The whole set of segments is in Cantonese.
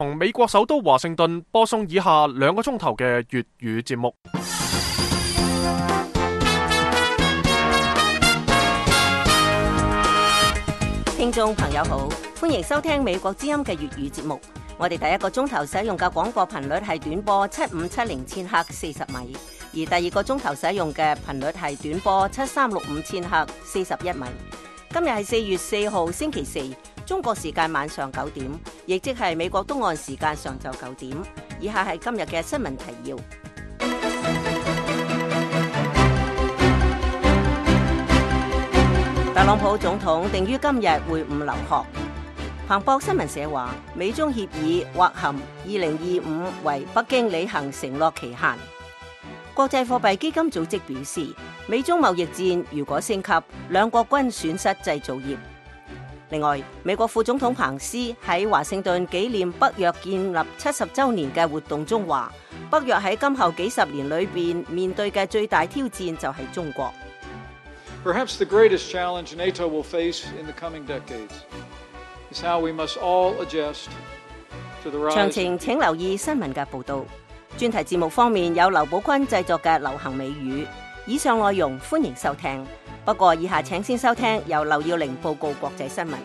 從美國首都華盛頓播送以下2個鐘頭嘅粵語節目。 聽眾朋友好，歡迎收聽美國之音嘅粵語節目。我哋第1個鐘頭使用嘅廣播頻率係短波7570千赫40米，而第2個鐘頭使用嘅頻率係短波7365千赫41米。今日係4月4號星期四，中國時間晚上9點，亦即係美國東岸時間上晝9點。以下係今日嘅新聞提要。特朗普總統定於今日會晤劉鶴。彭博新聞社話，美中協議或含2025為北京履行承諾期限。國際貨幣基金組織表示，美中貿易戰如果升級，兩國均損失製造業。另外，美國副總統彭斯喺華盛頓紀念北約建立70週年嘅活動中話，北約喺今後幾十年裏邊面對嘅最大挑戰就係中國。 Perhaps the greatest challenge NATO will face in the coming decades is how we must all adjust to the rise. 詳情請留意新聞嘅報導。專題節目方面有劉寶坤製作嘅流行美語。以上內容歡迎收聽。不過以下請先收聽由劉耀玲報告國際新聞。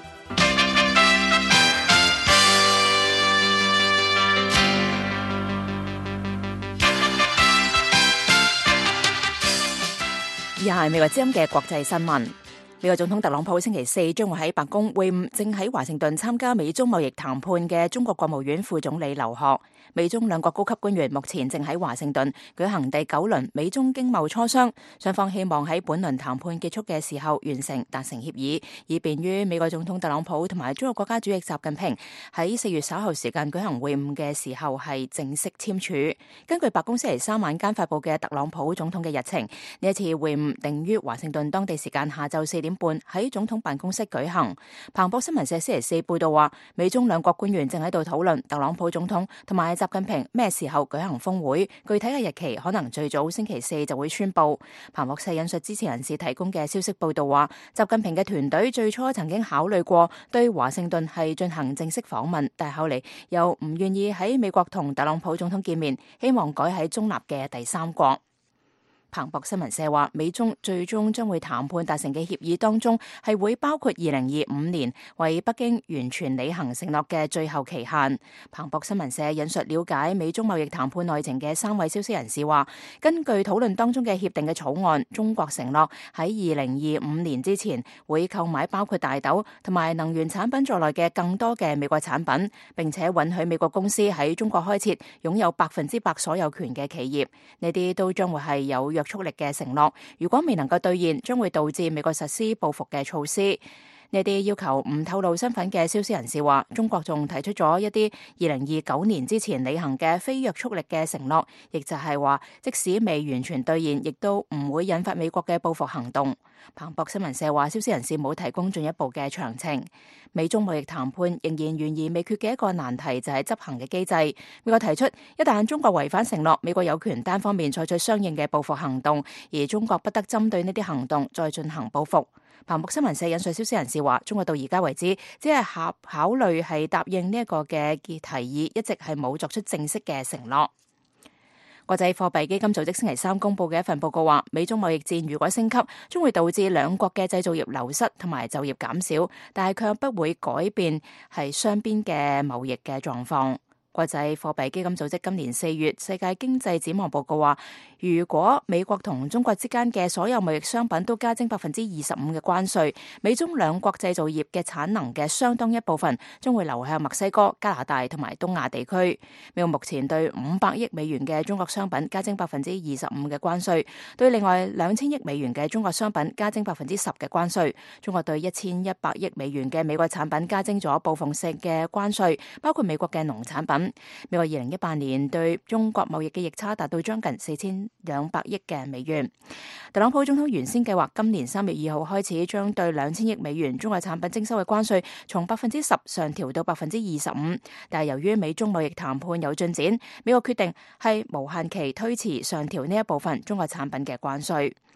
以下係美國之音嘅國際新聞。美國總統特朗普星期四將會喺白宮會晤正喺華盛頓參加美中貿易談判嘅中國國務院副總理劉鶴。美中兩國高級官員目前正喺華盛頓舉行第9輪美中經貿磋商，雙方希望喺本輪談判結束嘅時候達成協議，以便於美國總統特朗普同埋中國國家主席習近平喺4月稍後時間舉行會晤嘅時候係正式簽署。根據白宮星期3晚間發佈嘅特朗普總統嘅日程，呢一次會晤定於華盛頓當地時間下晝4點半喺總統辦公室舉行。彭博新聞社星期四報道話，美中兩國官員正喺度討論特朗普總統同埋習近平咩時候舉行峰會，具體嘅日期可能最早星期四就會宣布。彭博社引述支持人士提供嘅消息報道話，習近平嘅團隊最初曾經考慮過對華盛頓係進行正式訪問，但係後嚟又唔願意喺美國同特朗普總統見面，希望改喺中立嘅第三國。彭博新聞社話，美中最終將會談判達成嘅協議當中，係會包括2025年為北京完全履行承諾嘅最後期限。彭博新聞社引述了解美中貿易談判內情嘅3位消息人士話，根據討論當中嘅協定嘅草案，中國承諾喺2025年之前會購買包括大豆同埋能源產品在內嘅更多嘅美國產品，並且允許美國公司喺中國開設擁有100%所有權嘅企業。呢啲都將會係有約束力嘅承諾，如果未能夠兌現，將會導致美國實施報復嘅措施。呢啲要求唔透露身份嘅消息人士話，中國仲提出咗一啲2029年之前履行嘅非約束力嘅承諾，亦就係話，即使未完全兌現，亦都唔會引發美國嘅報復行動。彭博新聞社話，消息人士冇提供進一步嘅詳情。美中貿易談判仍然懸而未決嘅一個難題就係執行嘅機制。美國提出，一旦中國違反承諾，美國有權單方面採取相應嘅報復行動，而中國不得針對呢啲行動再進行報復。彭博新聞社引述消息人士話，中國到而家為止只係考慮係答應呢一個嘅提議，一直係冇作出正式嘅承諾。國際貨幣基金組織星期3公佈嘅一份報告話，美中貿易戰如果升級，將會導致兩國嘅製造業流失同埋就業減少，但係卻不會改變係雙邊嘅貿易嘅狀況。國際貨幣基金組織今年4月世界經濟展望報告話，如果美國同中國之間嘅所有貿易商品都加徵25%嘅關稅，美中兩國製造業嘅產能嘅相當一部分將會流向墨西哥、加拿大同埋東亞地區。美國目前對500億美元嘅中國商品加徵25%嘅關稅，對另外2000億美元嘅中國商品加徵10%嘅關稅。中國對1100億美元嘅美國產品加徵咗報復性嘅關稅，包括美國嘅農產品。美國2018年對中國貿易嘅逆差達到將近4200億嘅美元。特朗普總統原先計劃今年3月2號開始將對2000億美元中國產品徵收嘅關稅從10%上調到25%，但係由於美中貿易談判有進展，美國決定係無限期推遲上調呢一部分中國產品嘅關稅。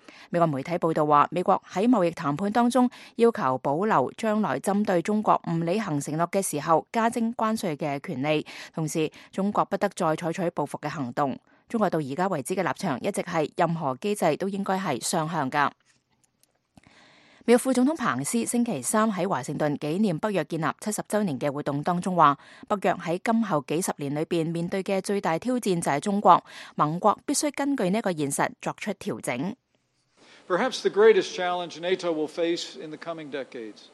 美國媒體報道話，美國喺貿易談判當中要求保留將來針對中國唔履行承諾嘅時候加徵關稅嘅權利，同時中國不得再採取報復嘅行動。中國到而家為止嘅立場一直係任何機制都應該係雙向㗎。美國副總統彭斯星期三喺華盛頓紀念北約建立70週年嘅活動當中話，北約喺今後幾十年裏邊面對嘅最大挑戰就係中國，盟國必須根據呢個現實作出調整。 Perhaps the greatest challenge NATO will face in the coming decades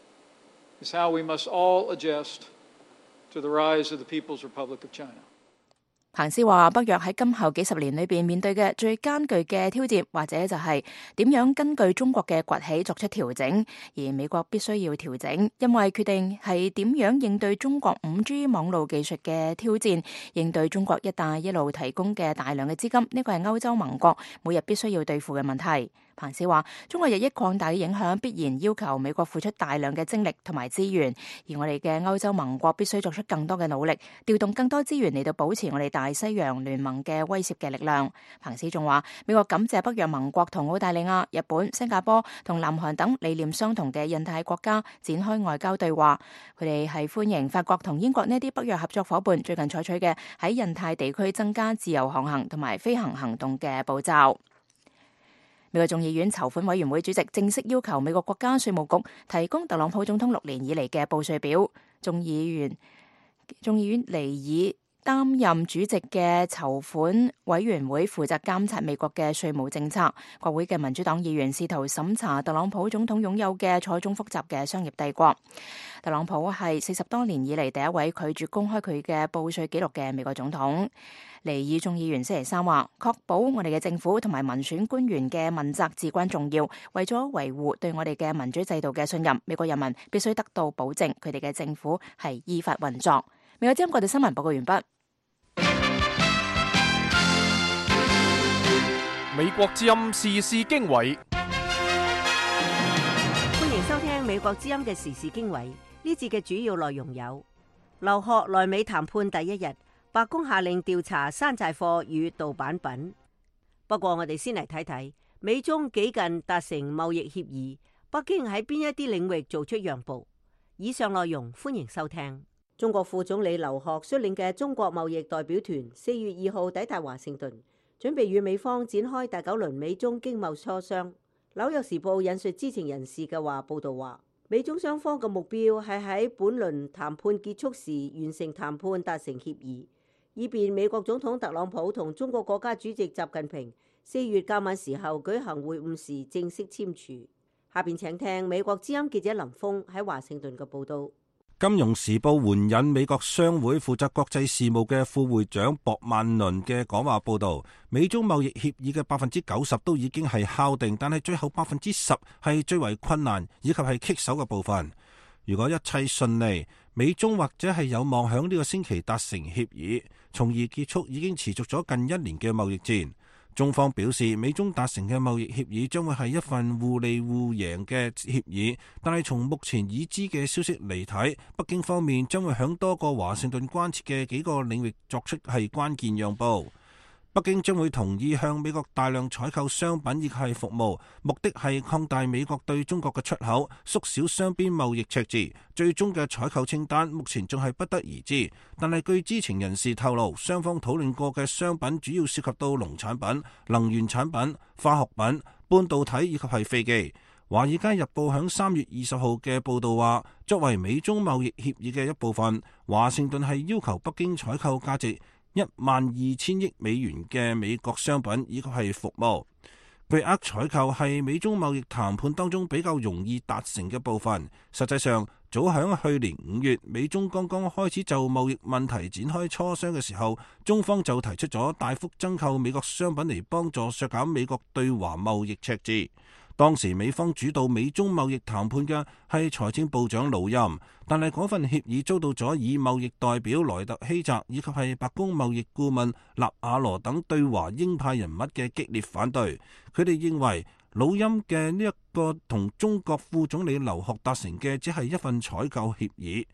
is how we must all adjust to the rise of the People's Republic of China. 彭斯話，北約喺今後幾十年裏邊面對嘅最艱巨嘅挑戰，或者就係點樣根據中國嘅崛起作出調整，而美國必須要調整，因為決定係點樣應對中國5G 網絡技術嘅挑戰，應對中國一帶一路提供嘅大量嘅資金，呢個係歐洲盟國每日必須要對付嘅問題。彭斯話，中國日益擴大嘅影響必然要求美國付出大量嘅精力同埋資源，而我哋嘅歐洲盟國必須作出更多嘅努力，調動更多資源嚟到保持我哋大西洋聯盟嘅威脅嘅力量。彭斯仲話，美國感謝北約盟國同澳大利亞、日本、新加坡同南韓等理念相同嘅印太國家展開外交對話，佢哋係歡迎法國同英國呢啲北約合作夥伴最近採取嘅喺印太地區增加自由航行同埋飛行行動嘅步驟。美國眾議院籌款委員會主席正式要求美國國家稅務局提供特朗普總統6年以嚟嘅報稅表。眾議院尼爾擔任主席嘅籌款委員會負責監察美國嘅稅務政策。國會嘅民主黨議員試圖審查特朗普總統擁有嘅錯綜複雜嘅商業帝國。特朗普係40多年以嚟第一位拒絕公開佢嘅報稅記錄嘅美國總統。尼爾眾議員星期三話，確保我哋嘅政府同埋民選官員嘅問責至關重要。為咗維護對我哋嘅民主制度嘅信任，美國人民必須得到保證，佢哋嘅政府係依法運作。美國之音國際新聞報告完畢。 美國之音時事經緯， 歡迎收聽美國之音嘅時事經緯。呢節嘅主要內容有：劉鶴來美談判第一日，白宮下令調查山寨貨與盜版品。不過我哋先嚟睇睇美中幾近達成貿易協議，北京喺邊一啲領域做出讓步。以上內容歡迎收聽。中國副總理劉鶴率領嘅中國貿易代表團4月2號抵達華盛頓，準備與美方展開第9輪美中經貿磋商。紐約時報引述知情人士嘅話報道話，美中雙方嘅目標係喺本輪談判結束時完成談判達成協議，以便美國總統特朗普同中國國家主席習近平4月較晚時候舉行會晤時正式簽署。下邊請聽美國之音記者林峰喺華盛頓嘅報道。 金融時報援引美國商會負責國際事務嘅副會長博曼倫嘅講話報道，美中貿易協議嘅90%都已經係敲定，但係最後10%係最為困難以及係棘手嘅部分。如果一切順利，美中或者係有望響呢個星期達成協議，從而結束已經持續咗近1年嘅貿易戰。中方表示，美中達成嘅貿易協議將會係一份互利互贏嘅協議，但係從目前已知嘅消息嚟睇，北京方面將會響多個華盛頓關切嘅幾個領域作出係關鍵讓步。北京將會同意向美國大量採購商品亦係服務，目的係擴大美國對中國嘅出口，縮小雙邊貿易赤字。最終嘅採購清單目前仲係不得而知，但係據知情人士透露，雙方討論過嘅商品主要涉及到農產品、能源產品、化學品、半導體以及係飛機。華爾街日報響3月20號嘅報道話，作為美中貿易協議嘅一部分，華盛頓係要求北京採購價值12000億美元嘅美國商品以及係服務。巨額採購係美中貿易談判當中比較容易達成嘅部分。實際上，早響去年5月，美中剛剛開始就貿易問題展開磋商嘅時候，中方就提出咗大幅增購美國商品嚟幫助削減美國對華貿易赤字。當時美方主導美中貿易談判嘅係財政部長魯欽，但係嗰份協議遭到咗以貿易代表萊特希澤以及係白宮貿易顧問納瓦羅等對華鷹派人物嘅激烈反對。佢哋認為魯欽嘅呢一個同中國副總理劉鶴達成嘅只係一份採購協議。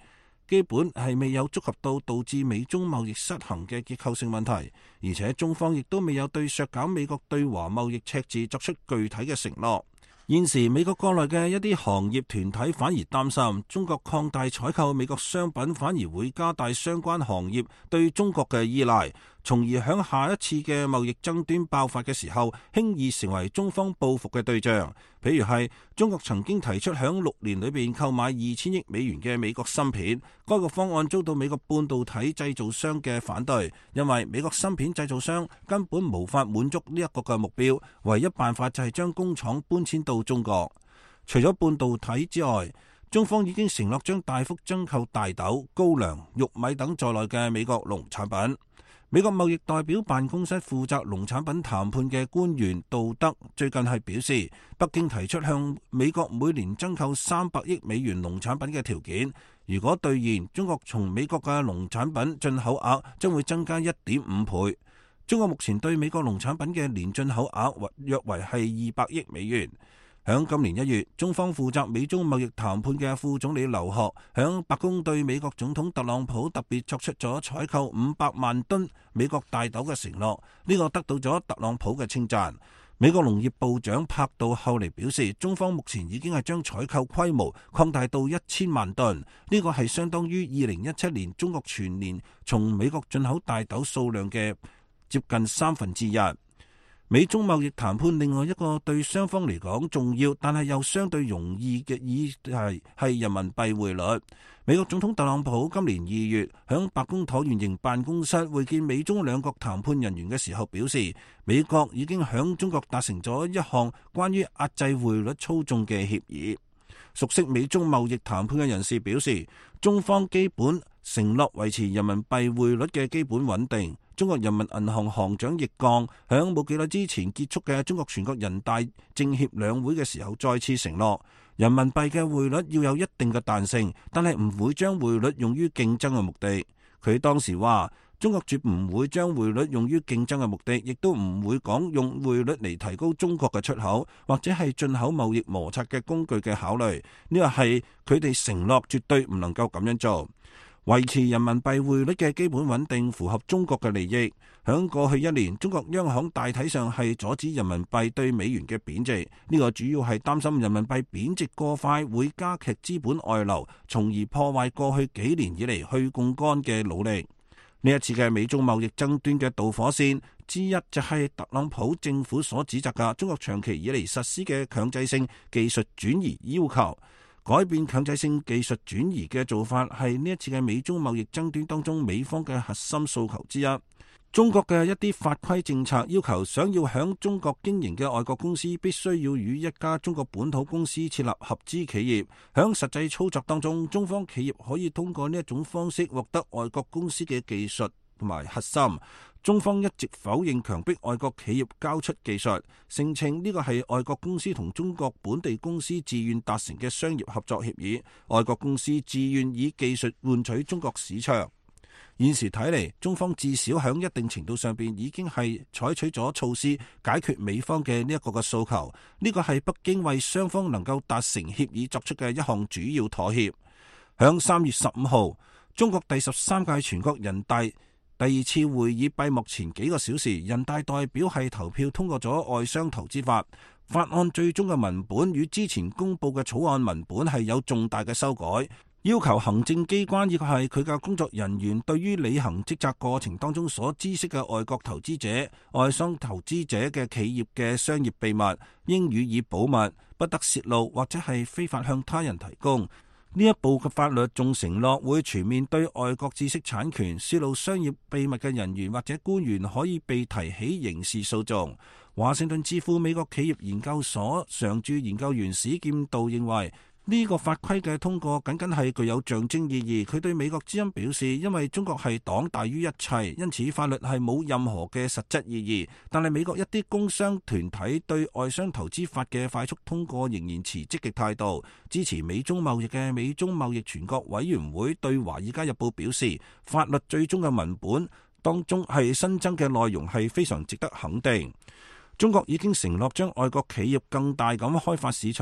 基本係未有觸及到導致美中貿易失衡嘅結構性問題，而且中方亦都未有對削減美國對華貿易赤字作出具體嘅承諾。現時美國國內嘅一啲行業團體反而擔心，中國擴大採購美國商品反而會加大相關行業對中國嘅依賴，從而響下一次嘅貿易爭端爆發嘅時候，輕易成為中方報復嘅對象。譬如係中國曾經提出響6年裏邊購買2000億美元嘅美國芯片，該個方案遭到美國半導體製造商嘅反對，因為美國芯片製造商根本無法滿足呢一個嘅目標，唯一辦法就係將工廠搬遷到中國。除咗半導體之外，中方已經承諾將大幅增購大豆、高粱、玉米等在內嘅美國農產品。美國貿易代表辦公室負責農產品談判嘅官員杜德最近係表示，北京提出向美國每年增購300億美元農產品嘅條件，如果兌現，中國從美國嘅農產品進口額將會增加1.5倍。中國目前對美國農產品嘅年進口額約為係200億美元。響今年1月，中方負責美中貿易談判嘅副總理劉鶴響白宮對美國總統特朗普特別作出咗採購500萬噸美國大豆嘅承諾，呢個得到咗特朗普嘅稱讚。美國農業部長柏杜後嚟表示，中方目前已經係將採購規模擴大到1000萬噸，呢個係相當於2017年中國全年從美國進口大豆數量嘅接近1/3。美中貿易談判另外一個對雙方嚟講重要，但係又相對容易嘅議題係人民幣匯率。美國總統特朗普今年2月響白宮橢圓形辦公室會見美中兩國談判人員嘅時候表示，美國已經響中國達成咗一項關於壓制匯率操縱嘅協議。熟悉美中貿易談判嘅人士表示，中方基本承諾維持人民幣匯率嘅基本穩定。中國人民銀行行長易綱響冇幾耐之前結束嘅中國全國人大政協兩會嘅時候再次承諾，人民幣嘅匯率要有一定嘅彈性，但係唔會將匯率用於競爭嘅目的。佢當時話，中國絕唔會將匯率用於競爭嘅目的，亦都唔會講用匯率嚟提高中國嘅出口或者係進口貿易摩擦嘅工具嘅考慮。呢個係佢哋承諾，絕對唔能夠咁樣做。維持人民幣匯率嘅基本穩定符合中國嘅利益。響過去1年，中國央行大體上係阻止人民幣對美元嘅貶值，呢個主要係擔心人民幣貶值過快會加劇資本外流，從而破壞過去幾年以嚟去槓桿嘅努力。呢一次嘅美中貿易爭端嘅導火線之一就係特朗普政府所指責嘅中國長期以嚟實施嘅強制性技術轉移要求。改變強制性技術轉移嘅做法係呢一次嘅美中貿易爭端當中美方嘅核心訴求之一。中國嘅一啲法規政策要求，想要響中國經營嘅外國公司必須要與一家中國本土公司設立合資企業。響實際操作當中，中方企業可以通過呢一種方式獲得外國公司嘅技術同埋核心。中方一直否認強迫外國企業交出技術，聲稱呢個係外國公司同中國本地公司自願達成嘅商業合作協議，外國公司自願以技術換取中國市場。現時睇嚟，中方至少響一定程度上邊已經係採取咗措施解決美方嘅呢一個嘅訴求，呢個係北京為雙方能夠達成協議作出嘅一項主要妥協。響3月15號，中國第13屆全國人大第2次會議閉幕前幾個小時，人大代表係投票通過咗外商投資法。法案最終嘅文本與之前公布嘅草案文本係有重大嘅修改，要求行政機關以及係佢嘅工作人員對於履行職責過程當中所知悉嘅外國投資者、外商投資者嘅企業嘅商業秘密，應予以保密，不得泄露或者係非法向他人提供。呢一部嘅法律仲承諾會全面對外國知識產權泄露商業秘密嘅人員或者官員可以被提起刑事訴訟。華盛頓智庫美國企業研究所常駐研究員史劍道認為，呢個法規嘅通過僅僅係具有象徵意義。佢對美國之音表示，因為中國係黨大於一切，因此法律係冇任何嘅實質意義。但係美國一啲工商團體對外商投資法嘅快速通過仍然持積極態度。支持美中貿易嘅美中貿易全國委員會對華爾街日報表示，法律最終嘅文本當中係新增嘅內容係非常值得肯定。中國已經承諾將外國企業更大咁開發市場。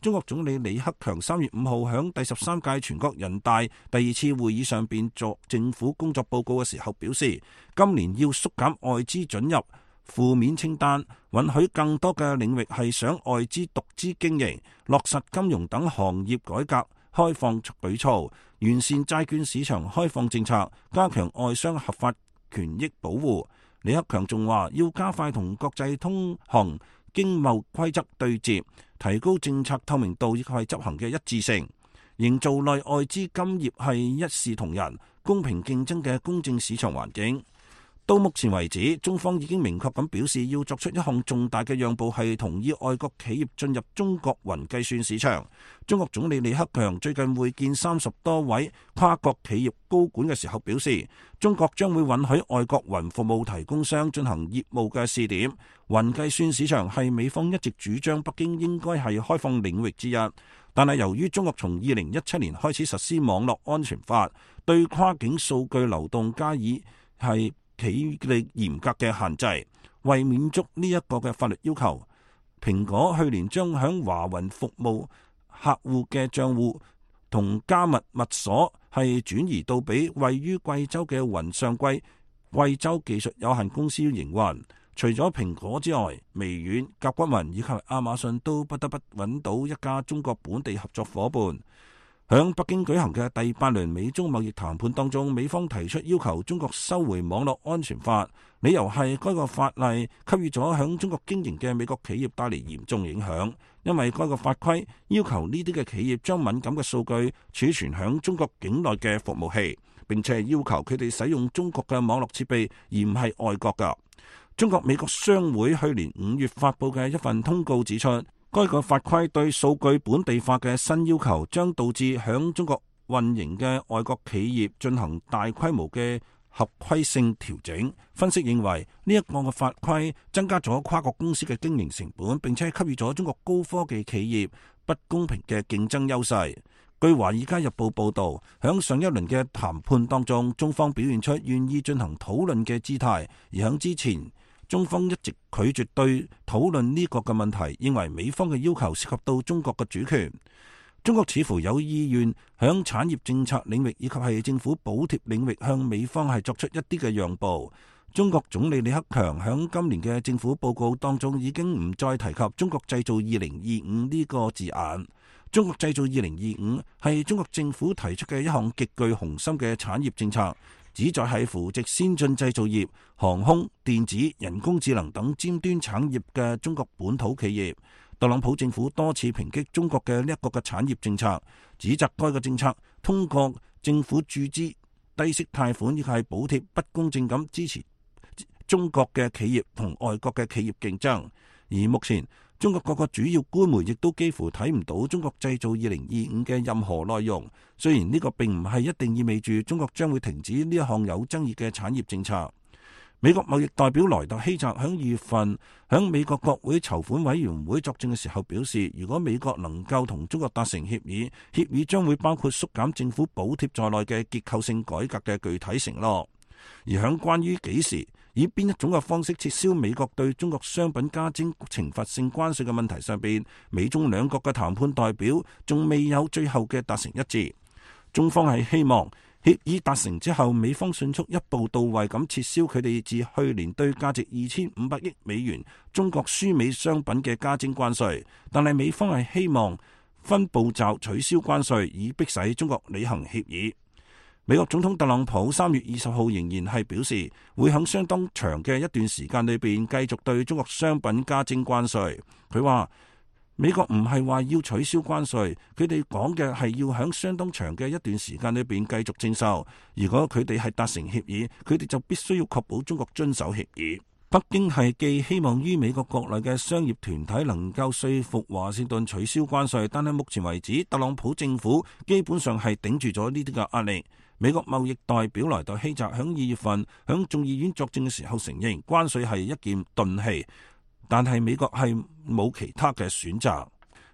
中國總理李克強3月5號響第13屆全國人大第2次會議上邊作政府工作報告嘅時候表示，今年要縮減外資准入負面清單，允許更多嘅領域係想外資獨資經營，落實金融等行業改革開放舉措，完善債券市場開放政策，加強外商合法權益保護。李克強仲話要加快同國際通行經貿規則對接，提高政策透明度以及執行嘅一致性，營造內外資金業係一視同仁、公平競爭嘅公正市場環境。到目前為止，中方已經明確咁表示要作出一項重大嘅讓步，係同意外國企業進入中國雲計算市場。中國總理李克強最近會見30多位跨國企業高管嘅時候表示，中國將會允許外國雲服務提供商進行業務嘅試點。雲計算市場係美方一直主張北京應該係開放領域之一，但係由於中國從2017年開始實施網絡安全法，對跨境數據流動加以係企力嚴格嘅限制，為滿足呢一個嘅法律要求，蘋果去年將響華雲服務客戶嘅賬戶同加密密鎖係轉移到俾位於貴州嘅雲上貴州技術有限公司營運。除咗蘋果之外，微軟、甲骨文以及亞馬遜都不得不揾到一家中國本地合作夥伴。響北京舉行嘅第8輪美中貿易談判當中，美方提出要求中國收回網絡安全法，理由係該個法例給予咗響中國經營嘅美國企業帶嚟嚴重影響，因為該個法規要求呢啲嘅企業將敏感嘅數據儲存響中國境內嘅服務器，並且要求佢哋使用中國嘅網絡設備而唔係外國㗎。中國美國商會去年5月發佈嘅一份通告指出，該個法規對數據本地化嘅新要求將導致響中國運營嘅外國企業進行大規模嘅合規性調整。分析認為呢一個嘅法規增加咗跨國公司嘅經營成本，並且給予咗中國高科技企業不公平嘅競爭優勢。據《華爾街日報》報導，響上一輪嘅談判當中，中方表現出願意進行討論嘅姿態，而響之前，中方一直拒絕對討論呢個嘅問題，認為美方嘅要求涉及到中國嘅主權。中國似乎有意願響產業政策領域以及係政府補貼領域向美方係作出一啲嘅讓步。中國總理李克強響今年嘅政府報告當中已經唔再提及中國製造2025呢個字眼。中國製造2025係中國政府提出嘅一項極具雄心嘅產業政策，旨在係扶植先進製造業、航空、電子、人工智能等尖端產業嘅中國本土企業。特朗普政府多次抨擊中國嘅呢一個嘅產業政策，指責該個政策通過政府注資、低息貸款以及係補貼不公正咁支持中國嘅企業同外國嘅企業競爭。而目前中國各個主要官媒亦都幾乎睇唔到中國製造2025嘅任何內容。雖然呢個並唔係一定意味住中國將會停止呢一項有爭議嘅產業政策。美國貿易代表萊特希澤響2月份響美國國會籌款委員會作證嘅時候表示，如果美國能夠同中國達成協議，協議將會包括縮減政府補貼在內嘅結構性改革嘅具體承諾。而響關於幾時以邊一種嘅方式撤銷美國對中國商品加徵懲罰性關稅嘅問題上邊，美中兩國嘅談判代表仲未有最後嘅達成一致。中方係希望協議達成之後，美方迅速一步到位咁撤銷佢哋自去年對價值2500億美元中國輸美商品嘅加徵關稅，但係美方係希望分步驟取消關稅，以迫使中國履行協議。美國總統特朗普3月20號仍然係表示，會喺相當長嘅一段時間裏邊繼續對中國商品加徵關稅。佢話美國唔係話要取消關稅，佢哋講嘅係要喺相當長嘅一段時間裏邊繼續徵收。如果佢哋係達成協議，佢哋就必須要確保中國遵守協議。北京係寄希望於美國國內嘅商業團體能夠說服華盛頓取消關稅，但係目前為止，特朗普政府基本上係頂住咗呢啲嘅壓力。美國貿易代表萊特希澤響2月份響眾議院作證嘅時候承認，關稅係一件鈍器，但係美國係冇其他嘅選擇。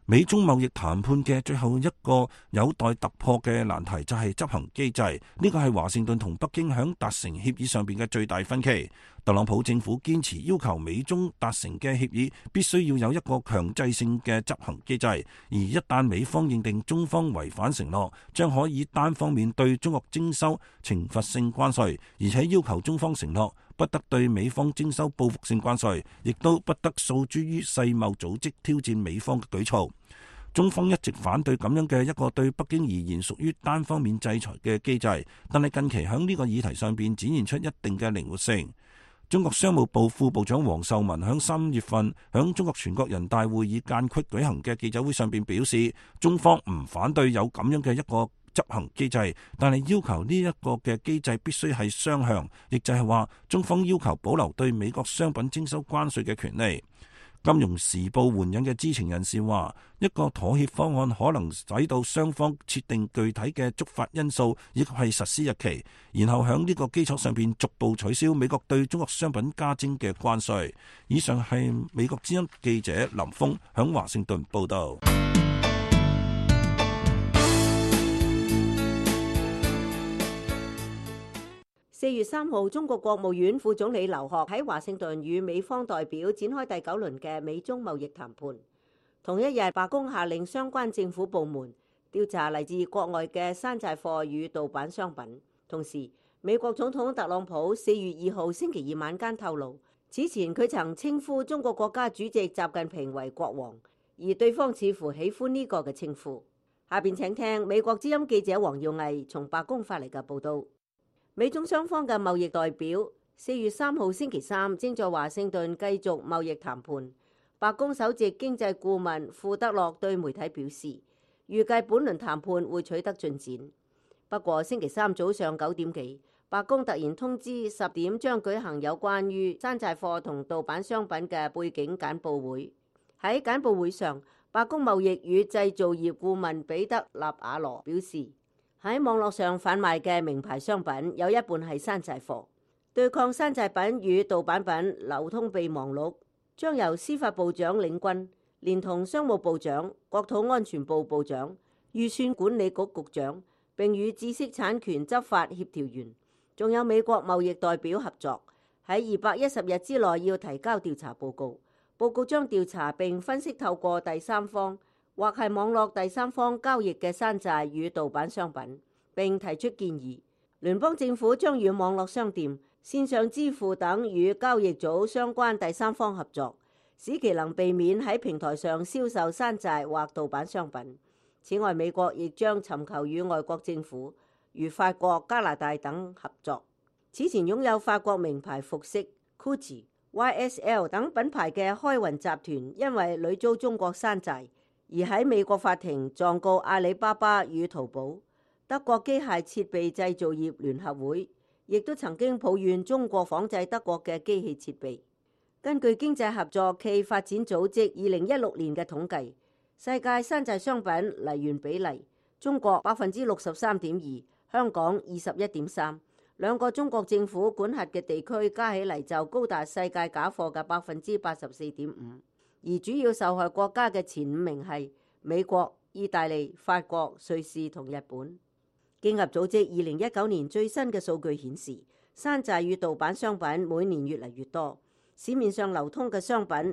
美中貿易談判嘅最後一個有待突破嘅難題就係執行機制，呢個係華盛頓同北京響達成協議上邊嘅最大分歧。特朗普政府堅持要求美中達成嘅協議必須要有一個強制性嘅執行機制，而一旦美方認定中方違反承諾，將可以單方面對中國徵收懲罰性關稅，而且要求中方承諾不得對美方徵收報復性關稅，亦都不得訴諸於世貿組織挑戰美方嘅舉措。中方一直反對咁樣嘅一個對北京而言屬於單方面制裁嘅機制，但係近期喺呢個議題上邊展現出一定嘅靈活性。中國商務部副部長王受文喺3月份喺中國全國人大會議間隙舉行嘅記者會上邊表示，中方唔反對有咁樣嘅一個執行機制，但係要求呢一個嘅機制必須係雙向，亦就係話中方要求保留對美國商品徵收關稅嘅權利。金融時報援引嘅知情人士話，一個妥協方案可能使到雙方設定具體嘅觸發因素以及係實施日期，然後喺呢個基礎上邊逐步取消美國對中國商品加徵嘅關稅。以上係美國之音記者林峰喺華盛頓報道。 4月3號，中國國務院副總理劉鶴喺華盛頓與美方代表展開第9輪嘅美中貿易談判。同一日，白宮下令相關政府部門調查嚟自國外嘅山寨貨與盜版商品。同時，美國總統特朗普4月2號星期二晚間透露，此前佢曾稱呼中國國家主席習近平為國王，而對方似乎喜歡呢個嘅稱呼。下邊請聽美國之音記者黃耀毅從白宮發嚟嘅報道。美中雙方嘅貿易代表4月3號星期三正在華盛頓繼續貿易談判。白宮首席經濟顧問庫德洛對媒體表示，預計本輪談判會取得進展。不過星期三早上9點幾，白宮突然通知10點將舉行有關於山寨貨同盜版商品嘅背景簡報會。喺簡報會上，白宮貿易與製造業顧問彼得納瓦羅表示，喺網絡上販賣嘅名牌商品有一半係山寨貨。對抗山寨品與盜版品流通備忘錄將由司法部長領軍，連同商務部長、國土安全部部長、預算管理局局長，並與知識產權執法協調員，仲有美國貿易代表合作，喺210日之內要提交調查報告。報告將調查並分析透過第三方或係網絡第三方交易嘅山寨與盜版商品，並提出建議。聯邦政府將與網絡商店、線上支付等與交易組相關第三方合作，使其能避免喺平台上銷售山寨或盜版商品。此外，美國亦將尋求與外國政府如法國、加拿大等合作。此前擁有法國名牌服飾、Gucci、YSL 等品牌嘅開雲集團，因為屢遭中國山寨，而喺美國法庭狀告阿里巴巴與淘寶。德國機械設備製造業聯合會亦都曾經抱怨中國仿製德國嘅機器設備。根據經濟合作暨發展組織2016年嘅統計，世界山寨商品來源比例，中國63.2%，香港21.3%，兩個中國政府管轄嘅地區加起嚟就高達世界假貨嘅84.5%。而主要受害國家嘅前5名係美國、意大利、法國、瑞士同日本。經合組織2019年最新嘅數據顯示，山寨與盜版商品每年越嚟越多，市面上流通嘅商品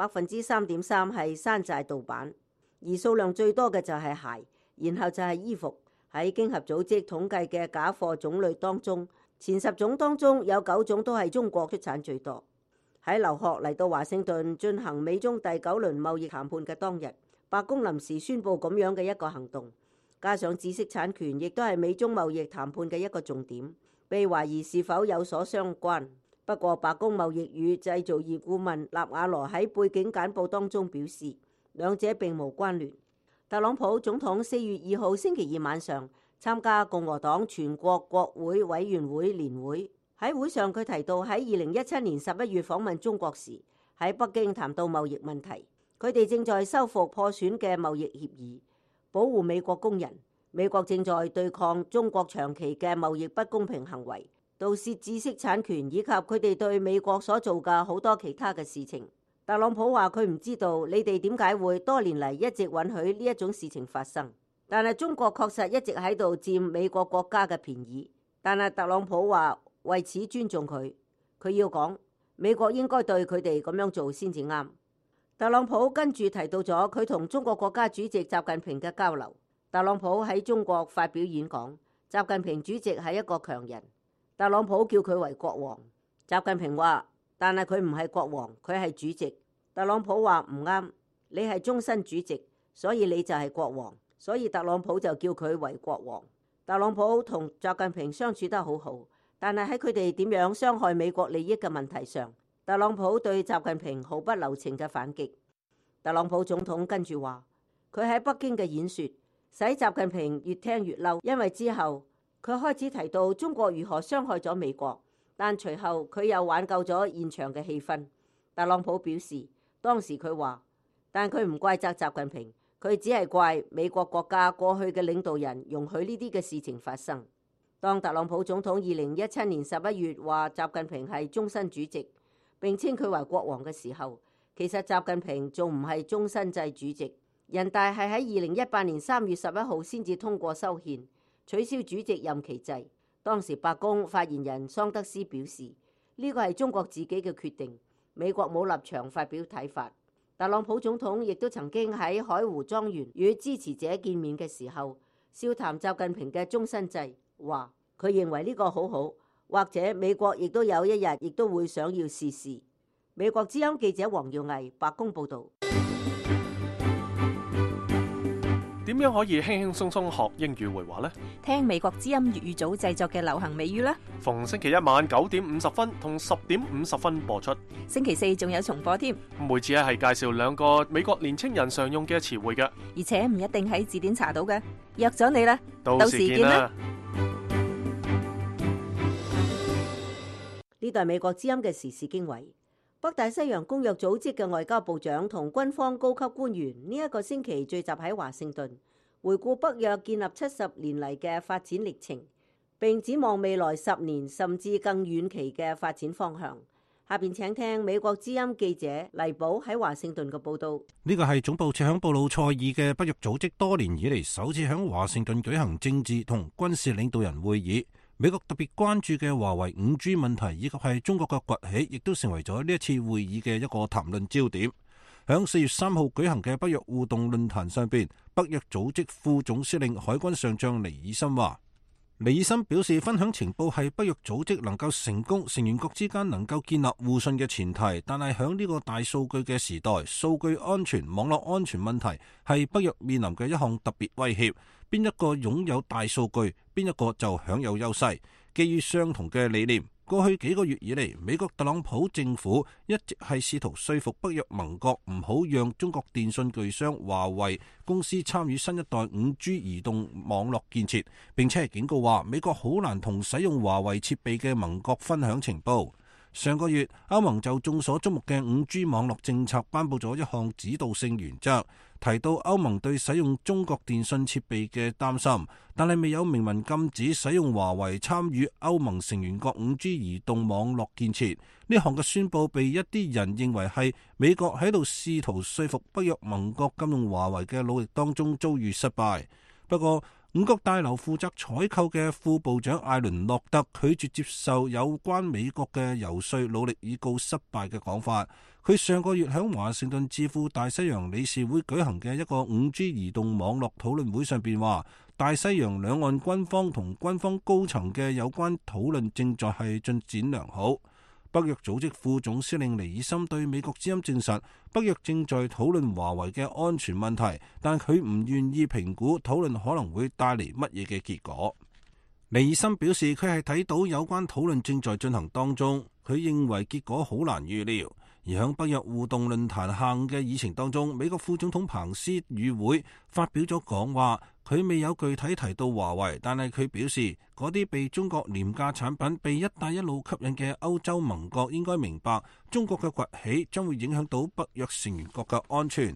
3.3%係山寨盜版，而數量最多嘅就係鞋，然後就係衣服。喺經合組織統計嘅假貨種類當中，前10種當中有9種都係中國出產最多。喺劉鶴嚟到華盛頓進行美中第9輪貿易談判嘅當日，白宮臨時宣布咁樣嘅一個行動，加上知識產權亦都係美中貿易談判嘅一個重點，被懷疑是否有所相關。不過白宮貿易與製造業顧問納瓦羅喺背景簡報當中表示，兩者並無關聯。特朗普總統4月2號星期二晚上參加共和黨全國國會委員會年會，喺會上佢提到喺2017年11月訪問中國時，喺北京談到貿易問題，佢哋正在修復破損嘅貿易協議，保護美國工人。美國正在對抗中國長期嘅貿易不公平行為，盜竊知識產權以及佢哋對美國所做嘅好多其他嘅事情。 特朗普話佢唔知道你哋點解會多年嚟一直允許呢一種事情發生，但係中國確實一直喺度佔美國國家嘅便宜。但係特朗普話為此尊重佢，佢要講美國應該對佢哋咁樣做先至啱。特朗普跟住提到咗佢同中國國家主席習近平嘅交流。特朗普喺中國發表演講，習近平主席係一個強人，特朗普叫佢為國王。習近平話，但係佢唔係國王，佢係主席。特朗普話唔啱，你係終身主席，所以你就係國王，所以特朗普就叫佢為國王。特朗普同習近平相處得好好，但係喺佢哋點樣傷害美國利益嘅問題上，特朗普對習近平毫不留情嘅反擊。特朗普總統跟住話，佢喺北京嘅演說使習近平越聽越嬲，因為之後佢開始提到中國如何傷害咗美國，但隨後佢又挽救咗現場嘅氣氛。特朗普表示，當時佢話，但佢唔怪責習近平，佢只係怪美國國家過去嘅領導人容許呢啲嘅事情發生。當特朗普總統2017年11月話習近平係終身主席，並稱佢為國王嘅時候，其實習近平仲唔係終身制主席。人大係喺2018年3月11號先至通過修憲，取消主席任期制。當時白宮發言人桑德斯表示，呢個係中國自己嘅決定，美國冇立場發表睇法。特朗普總統亦都曾經喺海湖莊園與支持者見面嘅時候，笑談習近平嘅終身制，話佢認為呢個好好，或者美國亦都有一日亦都會想要試試。美國之音記者黃耀毅，白宮報導。 點樣可以輕輕鬆鬆學英語會話呢？ 聽美國之音粵語組製作嘅流行美語啦。 逢星期一晚9點50分同10點50分播出。 星期四仲有重播添。 每次係介紹2個美國年青人常用嘅詞彙嘅， 而且唔一定喺字典查到嘅。約咗你啦， 到時見啦。 呢度係美國之音嘅時事經緯。北大西洋公約組織嘅外交部長同軍方高級官員呢一個星期聚集喺華盛頓，回顧北約建立70年嚟嘅發展歷程，並展望未來10年甚至更遠期嘅發展方向。下邊請聽美國之音記者黎寶喺華盛頓嘅報道。 呢個係總部設響布魯塞爾嘅北約組織多年以嚟首次響華盛頓舉行政治同軍事領導人會議。美國特別關注嘅華為5G 問題以及係中國嘅崛起，亦都成為咗呢一次會議嘅一個談論焦點。響4月3號舉行嘅北約互動論壇上邊，北約組織副總司令海軍上將尼爾森話，尼爾森表示，分享情報係北約組織能夠成功，成員國之間能夠建立互信嘅前提。但係響呢個大數據嘅時代，數據安全、網絡安全問題係北約面臨嘅一項特別威脅。邊一個擁有大數據，邊一個就享有優勢。基於相同嘅理念，過去幾個月以嚟，美國特朗普政府一直係試圖說服北約盟國唔好讓中國電信巨商華為公司參與新一代5G 移動網絡建設，並且係警告話美國好難同使用華為設備嘅盟國分享情報。上個月，歐盟就眾所矚目嘅5G 網絡政策頒布咗一項指導性原則，提到歐盟對使用中國電信設備嘅擔心，但係未有明文禁止使用華為參與歐盟成員國5G 移動網絡建設。呢項嘅宣佈被一啲人認為係美國喺度試圖說服北約盟國禁用華為嘅努力當中遭遇失敗。不過，五角大樓負責採購嘅副部長艾倫諾特拒絕接受有關美國嘅游說努力已告失敗嘅講法。佢上個月喺華盛頓智庫大西洋理事會舉行嘅一個5G 移動網絡討論會上邊話，大西洋兩岸軍方同軍方高層嘅有關討論正在係進展良好。北約組織副總司令尼爾森對美國之音證實，北約正在討論華為嘅安全問題，但佢唔願意評估討論可能會帶嚟乜嘢嘅結果。尼爾森表示，佢係睇到有關討論正在進行當中，佢認為結果好難預料。而響北約互動論壇下午嘅議程當中，美國副總統彭斯與會發表咗講話，佢未有具體提到華為，但係佢表示嗰啲被中國廉價產品、被一帶一路吸引嘅歐洲盟國應該明白，中國嘅崛起將會影響到北約成員國嘅安全。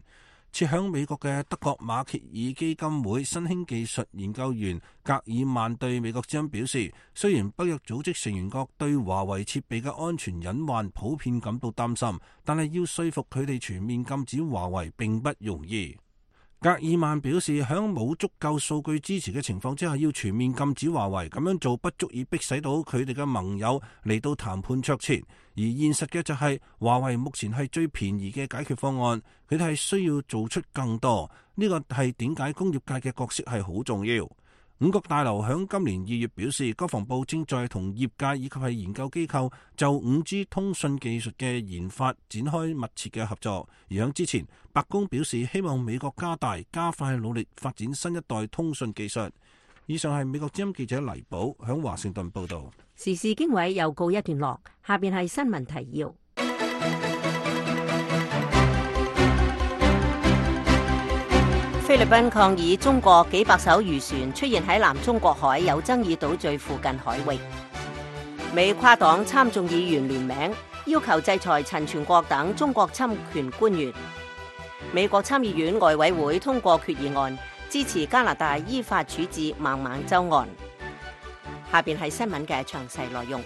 設響美國嘅德國馬歇爾基金會新興技術研究員格爾曼對美國之音表示，雖然北約組織成員國對華為設備嘅安全隱患普遍感到擔心，但係要說服佢哋全面禁止華為並不容易。格爾曼表示，響冇足夠數據支持嘅情況之下，要全面禁止華為，咁樣做不足以迫使到佢哋嘅盟友嚟到談判桌前。而現實嘅就係，華為目前係最便宜嘅解決方案，佢哋係需要做出更多。呢個係點解工業界嘅角色係好重要。五角大樓響今年2月表示，國防部正在同業界以及係研究機構就 5G 通訊技術嘅研發展開密切嘅合作。而響之前，白宮表示希望美國加快努力發展新一代通訊技術。以上係美國之音記者黎寶響華盛頓報道。 時事經緯又告一段落，下邊係新聞提要。菲律賓抗議中國幾百艘漁船出現喺南中國海有爭議島嶼附近海域。美跨黨參眾議員聯名要求制裁陳全國等中國侵權官員。美國參議院外委會通過決議案，支持加拿大依法處置孟晚舟案。下邊係新聞嘅詳細內容。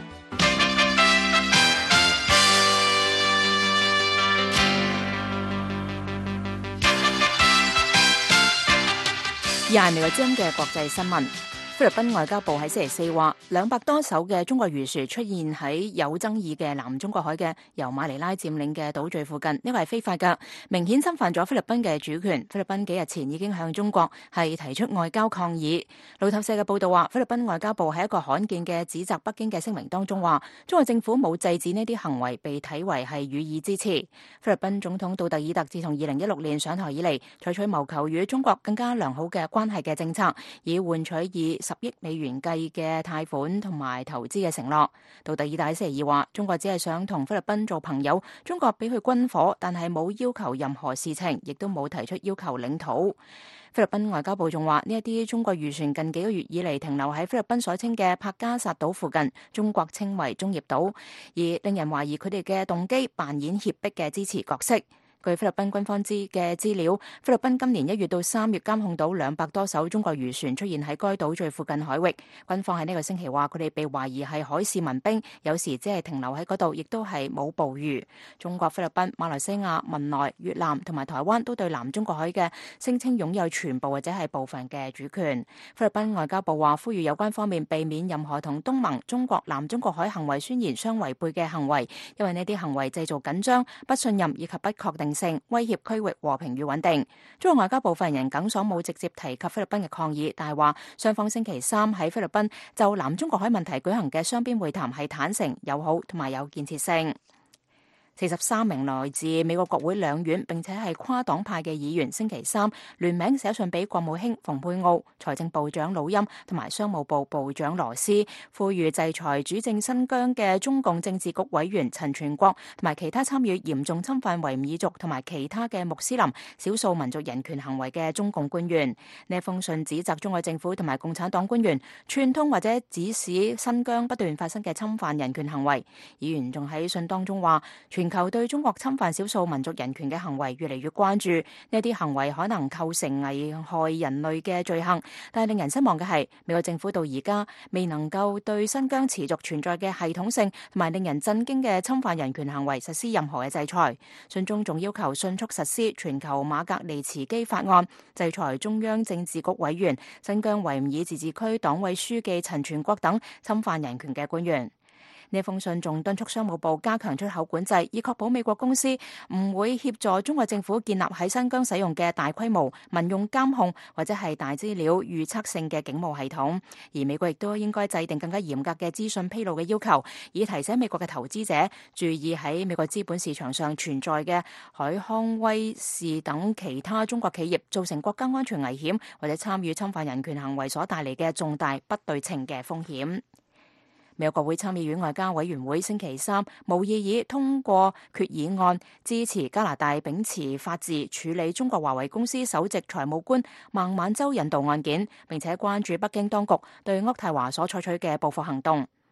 以下係美國之音嘅國際新聞。菲律賓外交部喺星期四話，200多艘嘅中國漁船出現喺有爭議嘅南中國海嘅由馬尼拉佔領嘅島嶼附近，呢個係非法㗎，明顯侵犯咗菲律賓嘅主權。菲律賓幾日前已經向中國係提出外交抗議。路透社嘅報道話，菲律賓外交部喺一個罕見嘅指責北京嘅聲明當中話，中國政府冇制止呢啲行為，被睇為係予以支持。菲律賓總統杜特爾特自從2016年上台以嚟，採取謀求與中國更加良好嘅關係嘅政策，以換取以10億美元計嘅貸款同埋投資嘅承諾。杜特爾特喺星期二話，中國只係想同菲律賓做朋友，中國俾佢軍火，但係冇要求任何事情，亦都冇提出要求領土。菲律賓外交部仲話，呢一啲中國漁船近幾個月以嚟停留喺菲律賓所稱嘅帕加薩島附近，中國稱為中業島，而令人懷疑佢哋嘅動機扮演脅迫嘅支持角色。據菲律賓軍方嘅資料，菲律賓今年1月到3月監控到200多艘中國漁船出現喺該島嶼附近海域。軍方喺呢個星期話，佢哋被懷疑係海事民兵，有時只係停留喺嗰度，亦都係冇捕魚。中國、菲律賓、馬來西亞、文萊、越南同埋台灣都對南中國海嘅聲稱擁有全部或者係部分嘅主權。菲律賓外交部話，呼籲有關方面避免任何同東盟、中國南中國海行為宣言相違背嘅行為，因為呢啲行為製造緊張、不信任以及不確定性，威脅區域和平與穩定。中國外交部發言人耿爽冇直接提及菲律賓嘅抗議，但係話雙方星期三喺菲律賓就南中國海問題舉行嘅雙邊會談係坦誠、友好同埋有建設性。43名來自美國國會兩院並且係跨黨派嘅議員星期三聯名寫信俾國務卿蓬佩奧、財政部長魯欽同埋商務部部長羅斯，呼籲制裁主政新疆嘅中共政治局委員陳全國同埋其他參與嚴重侵犯維吾爾族同埋其他嘅穆斯林少數民族人權行為嘅中共官員。呢封信指責中國政府同埋共產黨官員串通或者指使新疆不斷發生嘅侵犯人權行為。議員仲喺信當中話，全球對中國侵犯少數民族人權嘅行為越嚟越關注，呢啲行為可能構成危害人類嘅罪行。但係令人失望嘅係，美國政府到而家未能夠對新疆持續存在嘅系統性同埋令人震驚嘅侵犯人權行為實施任何嘅制裁。信中仲要求迅速實施全球馬格尼茨基法案，制裁中央政治局委員、新疆維吾爾自治區黨委書記陳全國等侵犯人權嘅官員。呢封信仲敦促商務部加強出口管制，以確保美國公司唔會協助中國政府建立喺新疆使用嘅大規模民用監控或者係大資料預測性嘅警務系統。而美國亦都應該制定更加嚴格嘅資訊披露嘅要求，以提醒美國嘅投資者注意喺美國資本市場上存在嘅海康威視等其他中國企業造成國家安全危險或者參與侵犯人權行為所帶嚟嘅重大不對稱嘅風險。美國國會參議院外交委員會星期三無異議通過決議案，支持加拿大秉持法治處理中國華為公司首席財務官孟晚舟引渡案件，並且關注北京當局對渥太華所採取嘅報復行動。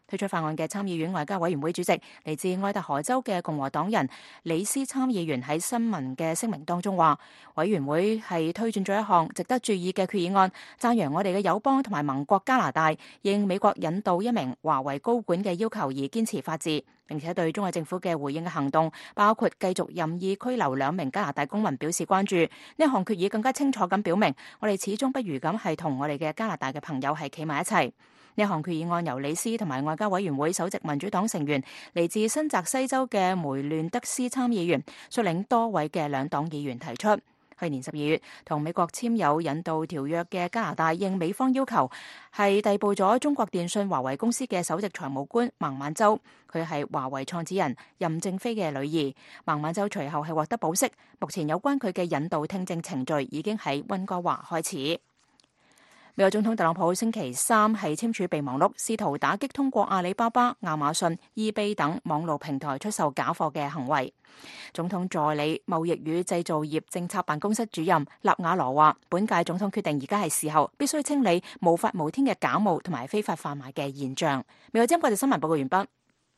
推出法案嘅參議院外交委員會主席嚟自愛達荷州嘅共和黨人李斯參議員喺新聞嘅聲明當中話，委員會係推進咗一項值得注意嘅決議案，讚揚我哋嘅友邦同埋盟國加拿大應美國引導一名華為高管嘅要求而堅持法治，並且對中國政府嘅回應嘅行動，包括繼續任意拘留2名加拿大公民表示關注。呢一項決議更加清楚咁表明，我哋始終不如咁係同我哋嘅加拿大嘅朋友係企埋一齊。呢項決議案由李斯同埋外交委員會首席民主黨成員嚟自新澤西州嘅梅亂德斯參議員率領多位嘅兩黨議員提出。去年12月同美國簽有引渡條約嘅加拿大應美方要求，係逮捕咗中國電信華為公司嘅首席財務官孟晚舟，佢係華為創始人任正非嘅女兒。孟晚舟隨後係獲得保釋，目前有關佢嘅引渡聽證程序已經喺溫哥華開始。美國總統特朗普星期三係簽署備忘錄，試圖打擊通過阿里巴巴、亞馬遜、eBay 等網絡平台出售假貨嘅行為。總統助理貿易與製造業政策辦公室主任納瓦羅話，本屆總統決定而家係時候必須清理無法無天嘅假冒同埋非法販賣嘅現象。美國之音國際新聞報告完畢。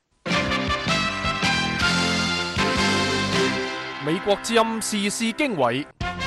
美國之音時事經緯。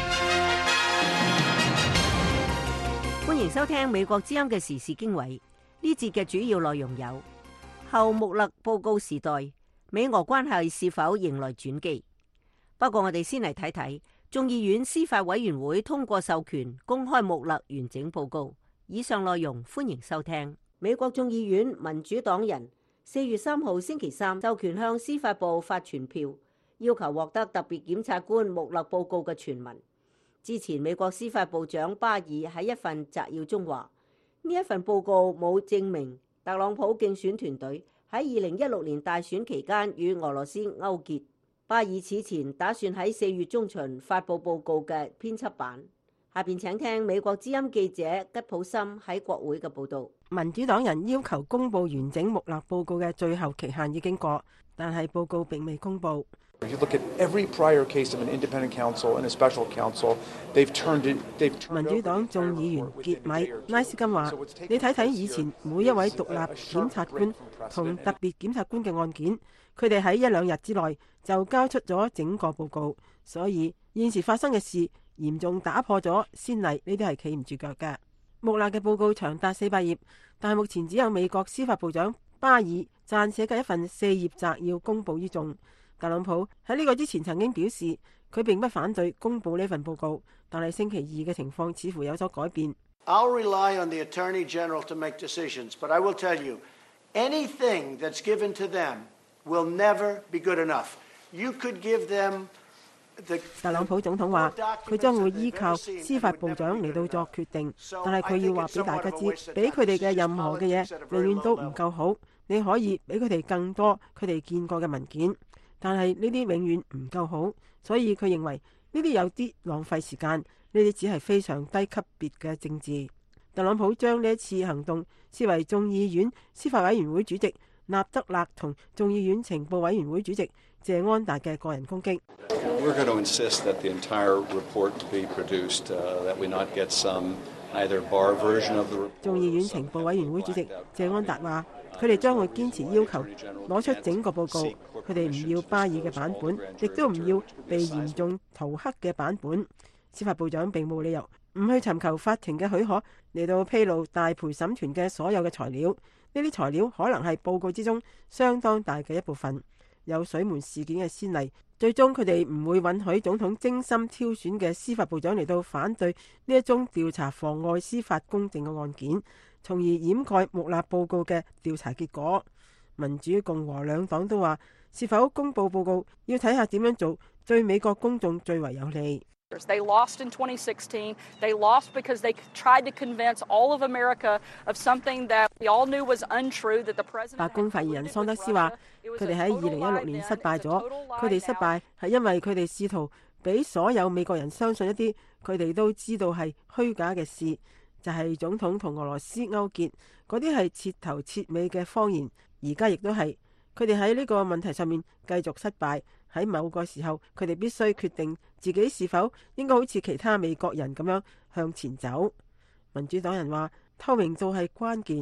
歡迎收聽美國之音嘅時事經緯。呢節嘅主要內容有：後穆勒報告時代，美俄關係是否迎來轉機？不過我哋先嚟睇睇眾議院司法委員會通過授權公開穆勒完整報告。以上內容歡迎收聽。美國眾議院民主黨人4月3號星期三授權向司法部發傳票，要求獲得特別檢察官穆勒報告嘅全文。之前美國司法部長巴爾喺一份摘要中話，呢一份報告冇證明特朗普競選團隊喺2016年大選期間與俄羅斯勾結。巴爾此前打算喺4月中旬發布報告嘅編輯版。下邊請聽美國之音記者吉普森喺國會嘅報導。 民主黨人要求公佈完整穆勒報告嘅最後期限已經過，但係報告並未公佈。 You look at every prior case of an independent counsel and a special counsel, they've turned it. 民主黨眾議員傑米拉斯金話：你睇睇以前每一位獨立檢察官同特別檢察官嘅案件，佢哋喺1-2日之內就交出咗整個報告，所以現時發生嘅事嚴重打破咗先例，呢啲係企唔住腳嘅。穆勒嘅報告長達400頁，但係目前只有美國司法部長巴爾撰寫嘅一份4頁摘要公佈於眾。特朗普喺呢個之前曾經表示，佢並不反對公佈呢份報告，但係星期2嘅情況似乎有所改變。 I'll rely on the Attorney General to make decisions, but I will tell you, anything that's given to them will never be good enough. You could give them the 特朗普總統話，佢將會依靠司法部長嚟到作決定，但係佢要話俾大家知，俾佢哋嘅任何嘅嘢永遠都唔夠好。你可以俾佢哋更多佢哋見過嘅文件。但係呢啲永遠唔夠好，所以佢認為呢啲有啲浪費時間，呢啲只係非常低級別嘅政治。特朗普將呢一次行動視為眾議院司法委員會主席納德勒同眾議院情報委員會主席謝安達嘅個人攻擊。 We're going to insist that the entire report be produced, that we not get some either bar version of the report. 眾議院情報委員會主席謝安達話，佢哋將會堅持要求攞出整個報告，佢哋唔要巴爾嘅版本，亦都唔要被嚴重塗黑嘅版本。司法部長並冇理由唔去尋求法庭嘅許可嚟到披露大陪審團嘅所有嘅材料，呢啲材料可能係報告之中相當大嘅一部分。有水門事件嘅先例，最終佢哋唔會允許總統精心挑選嘅司法部長嚟到反對呢一宗調查妨礙司法公正嘅案件，從而掩蓋穆勒報告嘅調查結果。民主共和兩黨都話，是否公佈報告要睇下點樣做對美國公眾最為有利。 They lost in 2016. They lost because they tried to convince all of America of something that we all knew was untrue, that the president. 白宮發言人桑德斯話，佢哋喺2016年失敗咗，佢哋失敗係因為佢哋試圖俾所有美國人相信一啲佢哋都知道係虛假嘅事，就係總統同俄羅斯勾結，嗰啲係徹頭徹尾嘅謊言。而家亦都係佢哋喺呢個問題上面繼續失敗。喺某個時候，佢哋必須決定自己是否應該好似其他美國人咁樣向前走。民主黨人話，透明度係關鍵，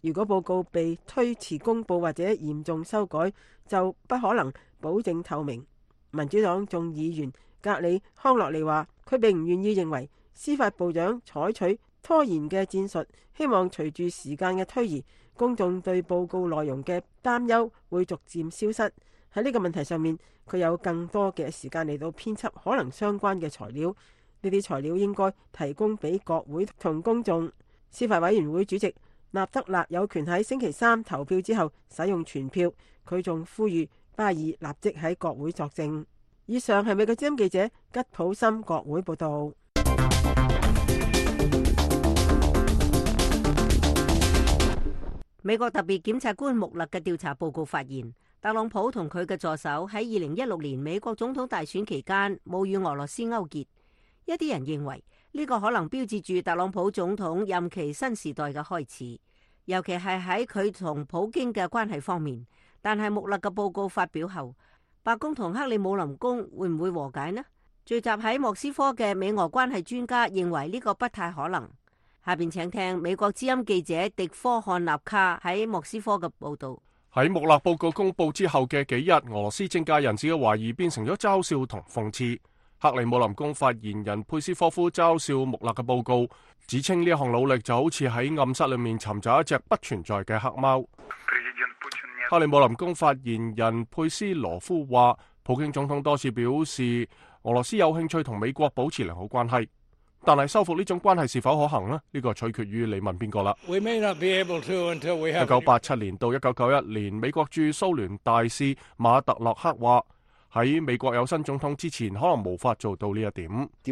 如果報告被推遲公佈或者嚴重修改，就不可能保證透明。民主黨眾議員格里康諾利話：佢並唔願意認為司法部長採取拖延嘅戰術，希望隨住時間嘅推移，公眾對報告內容嘅擔憂會逐漸消失。喺呢個問題上面，佢有更多嘅時間嚟到編輯可能相關嘅材料。呢啲材料應該提供俾國會同公眾。司法委員會主席納德勒有權喺星期三投票之後使用全票。佢仲呼籲巴爾立即喺國會作證。以上係美國之音記者吉普森國會報道。 美國特別檢察官穆勒嘅調查報告發現，特朗普同佢嘅助手喺2016年美國總統大選期間冇與俄羅斯勾結。一啲人認為呢個可能標誌住特朗普總統任期新時代嘅開始，尤其係喺佢同普京嘅關係方面。但係穆勒嘅報告發表後，白宮同克里姆林宮會唔會和解呢？聚集喺莫斯科嘅美俄關係專家認為呢個不太可能。下邊請聽美國之音記者迪科漢納卡喺莫斯科嘅報道。 喺穆勒報告公佈之後嘅幾日，俄羅斯政界人士嘅懷疑變成咗嘲笑同諷刺。克里姆林宮發言人佩斯科夫嘲笑穆勒嘅報告，指稱呢一項努力就好似喺暗室裏面尋找一隻不存在嘅黑貓。克里姆林宮發言人佩斯羅夫話，普京總統多次表示俄羅斯有興趣同美國保持良好關係，但係修復呢種關係是否可行呢？呢個取決於你問邊個啦。1987年到1991年，美國駐蘇聯大使馬特諾克話，喺美國有新總統之前，可能無法做到呢一點。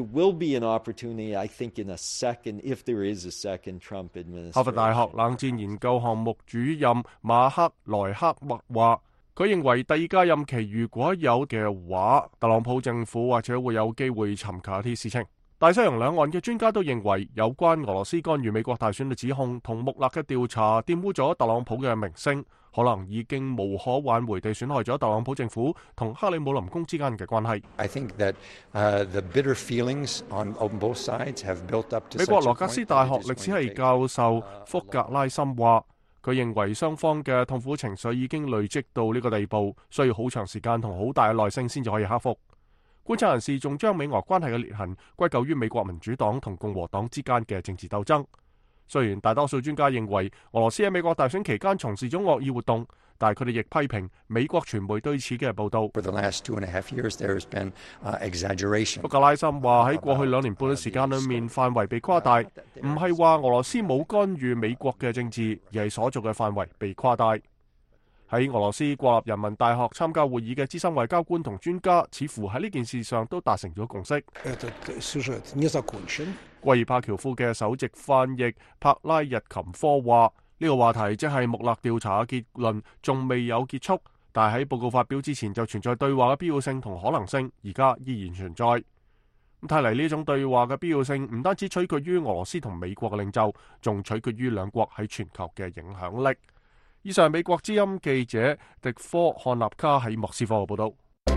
哈佛大學冷戰研究項目主任馬克萊克默話，佢認為第二屆任期如果有嘅話，特朗普政府或者會有機會尋求一啲事情。大西洋兩岸嘅專家都認為，有關俄羅斯干預美國大選嘅指控同穆勒嘅調查玷污咗特朗普嘅名聲，可能已經無可挽回地損害咗特朗普政府同克里姆林宮之間嘅關係。美國羅格斯大學歷史系教授福格拉森話，佢認為雙方嘅痛苦情緒已經累積到呢個地步，需要好長時間同好大嘅耐性先至可以克服。觀察人士仲將美俄關係嘅裂痕歸咎於美國民主黨同共和黨之間嘅政治鬥爭。雖然大多數專家認為俄羅斯喺美國大選期間從事咗惡意活動，但係佢哋亦批評美國傳媒對此嘅報導。福格拉森話，喺過去2年半嘅時間裏面，範圍被誇大，唔係話俄羅斯冇干預美國嘅政治，而係所做嘅範圍被誇大。喺俄羅斯國立人民大學參加會議嘅資深外交官同專家，似乎喺呢件事上都達成咗共識。貴爾帕喬夫嘅首席翻譯帕拉日琴科話，呢個話題即係穆勒調查嘅結論仲未有結束，但係喺報告發表之前就存在對話嘅必要性同可能性，而家依然存在。咁睇嚟呢種對話嘅必要性唔單止取決於俄羅斯同美國嘅領袖，仲取決於兩國喺全球嘅影響力。以上係美國之音記者迪科漢納卡喺莫斯科嘅報道。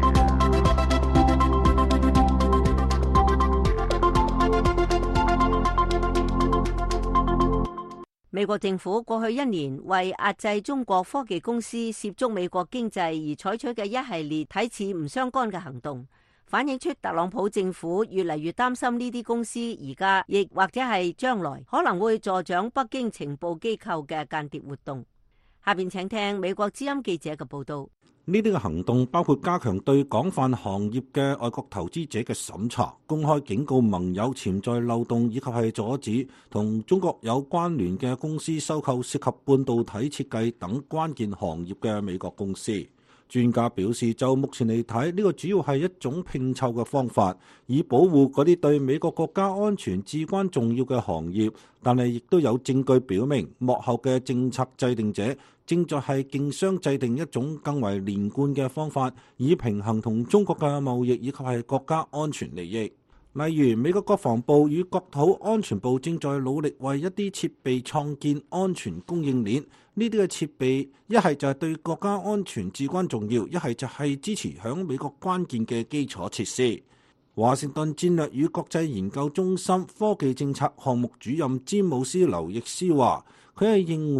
美國政府過去1年為壓制中國科技公司涉足美國經濟而採取嘅一系列睇似唔相干嘅行動，反映出特朗普政府越嚟越擔心呢啲公司而家亦或者係將來可能會助長北京情報機構嘅間諜活動。下邊請聽美國之音記者嘅報道。 呢啲嘅行動包括加強對廣泛行業嘅外國投資者嘅審查，公開警告盟友潛在漏洞，以及係阻止同中國有關聯嘅公司收購涉及半導體設計等關鍵行業嘅美國公司。專家表示，就目前嚟睇，呢個主要係一種拼湊嘅方法，以保護嗰啲對美國國家安全至關重要嘅行業。但係亦都有證據表明，幕後嘅政策制定者正在係競相制定一種更為連貫嘅方法，以平衡同中國嘅貿易以及係國家安全利益。例如，美國國防部與國土安全部正在努力為一啲設備創建安全供應鏈。呢啲嘅設備一係就係對國家安全至關重要，一係就係支持響美國關鍵嘅基礎設施。華盛頓戰略與國際研究中心科技政策項目主任詹姆斯劉易斯話，佢係認為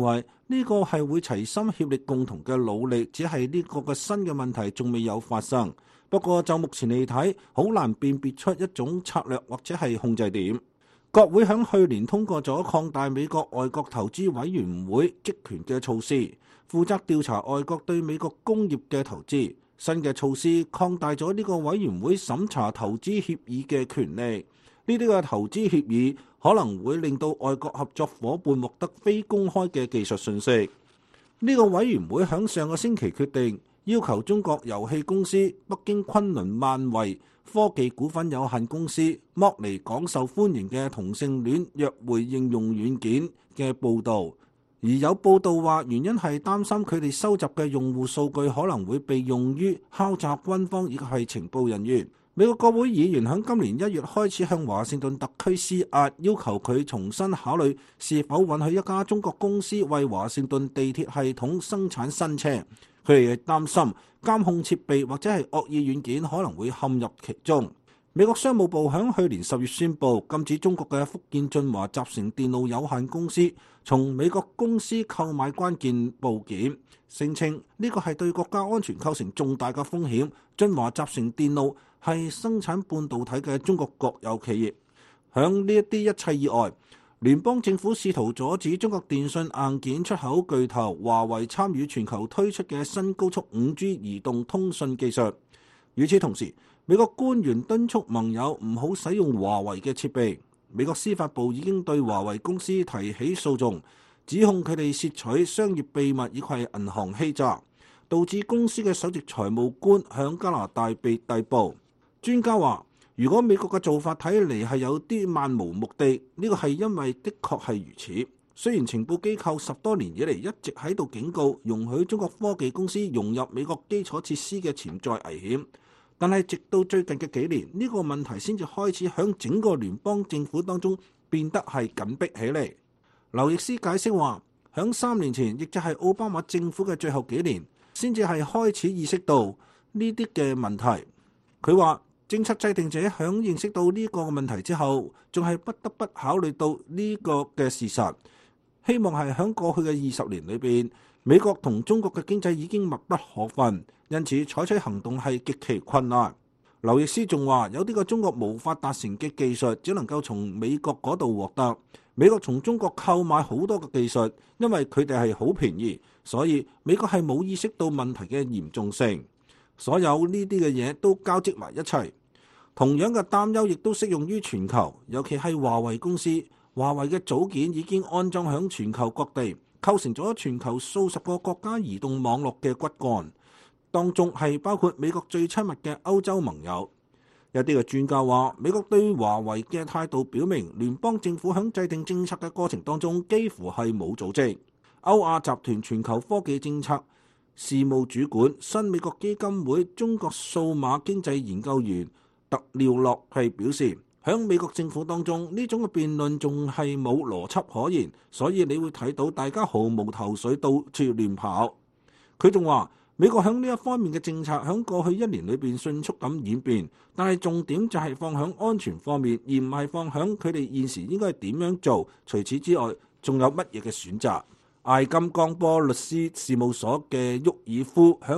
呢個係會齊心協力共同嘅努力，只係呢個嘅新嘅問題仲未有發生。不過就目前嚟睇，好難辨別出一種策略或者係控制點。國會喺去年通過咗擴大美國外國投資委員會職權嘅措施，負責調查外國對美國工業嘅投資。新嘅措施擴大咗呢個委員會審查投資協議嘅權利。呢啲嘅投資協議可能會令到外國合作夥伴獲得非公開嘅技術信息。呢個委員會喺上個星期決定，要求中國遊戲公司北京昆侖萬維科技股份有限公司剝離廣受歡迎嘅同性戀約會應用軟件嘅報導，而有報導話原因係擔心佢哋收集嘅用戶數據可能會被用於敲詐軍方以及係情報人員。美國國會議員喺今年1月開始向華盛頓特區施壓，要求佢重新考慮是否允許一家中國公司為華盛頓地鐵系統生產新車。佢哋亦擔心監控設備或者係惡意軟件可能會陷入其中。美國商務部喺去年10月宣布禁止中國嘅福建晉華集成電路有限公司從美國公司購買關鍵部件，聲稱呢個係對國家安全構成重大嘅風險。晉華集成電路係生產半導體嘅中國國有企業。響呢一啲一切以外，聯邦政府試圖阻止中國電信硬件出口巨頭華為參與全球推出嘅新高速 5G 移動通訊技術。與此同時，美國官員敦促盟友唔好使用華為嘅設備。美國司法部已經對華為公司提起訴訟，指控佢哋竊取商業秘密以及銀行欺詐，導致公司嘅首席財務官響加拿大被逮捕。專家話，如果美國嘅做法睇嚟係有啲漫無目的，呢個係因為的確係如此。雖然情報機構10多年以嚟一直喺度警告容許中國科技公司融入美國基礎設施嘅潛在危險，但係直到最近嘅幾年，呢個問題先至開始響整個聯邦政府當中變得係緊迫起嚟。劉易斯解釋話，響3年前，亦就係奧巴馬政府嘅最後幾年，先至係開始意識到呢啲嘅問題。佢話，政策制定者響認識到呢個問題之後，仲係不得不考慮到呢個嘅事實。希望係響過去嘅20年裏邊，美國同中國嘅經濟已經密不可分，因此採取行動係極其困難。劉易斯仲話，有啲個中國無法達成嘅技術，只能夠從美國嗰度獲得。美國從中國購買好多嘅技術，因為佢哋係好便宜，所以美國係冇意識到問題嘅嚴重性。所有呢啲嘅嘢都交織埋一齊。同樣嘅擔憂亦都適用於全球，尤其係華為公司。華為嘅組件已經安裝響全球各地，構成咗全球數十個國家移動網絡嘅骨幹，當中係包括美國最親密嘅歐洲盟友。有啲嘅專家話，美國對華為嘅態度表明，聯邦政府響制定政策嘅過程當中幾乎係冇組織。歐亞集團全球科技政策事務主管、新美國基金會中國數碼經濟研究員特廖洛係表示，喺美國政府當中，呢種嘅辯論仲係冇邏輯可言，所以你會睇到大家毫無頭緒，到處亂跑。佢仲話，美國喺呢一方面嘅政策喺過去1年裏邊迅速咁演變，但係重點就係放喺安全方面，而唔係放喺佢哋現時應該係點樣做。除此之外，仲有乜嘢嘅選擇？艾金剛波律師事務所嘅沃爾夫喺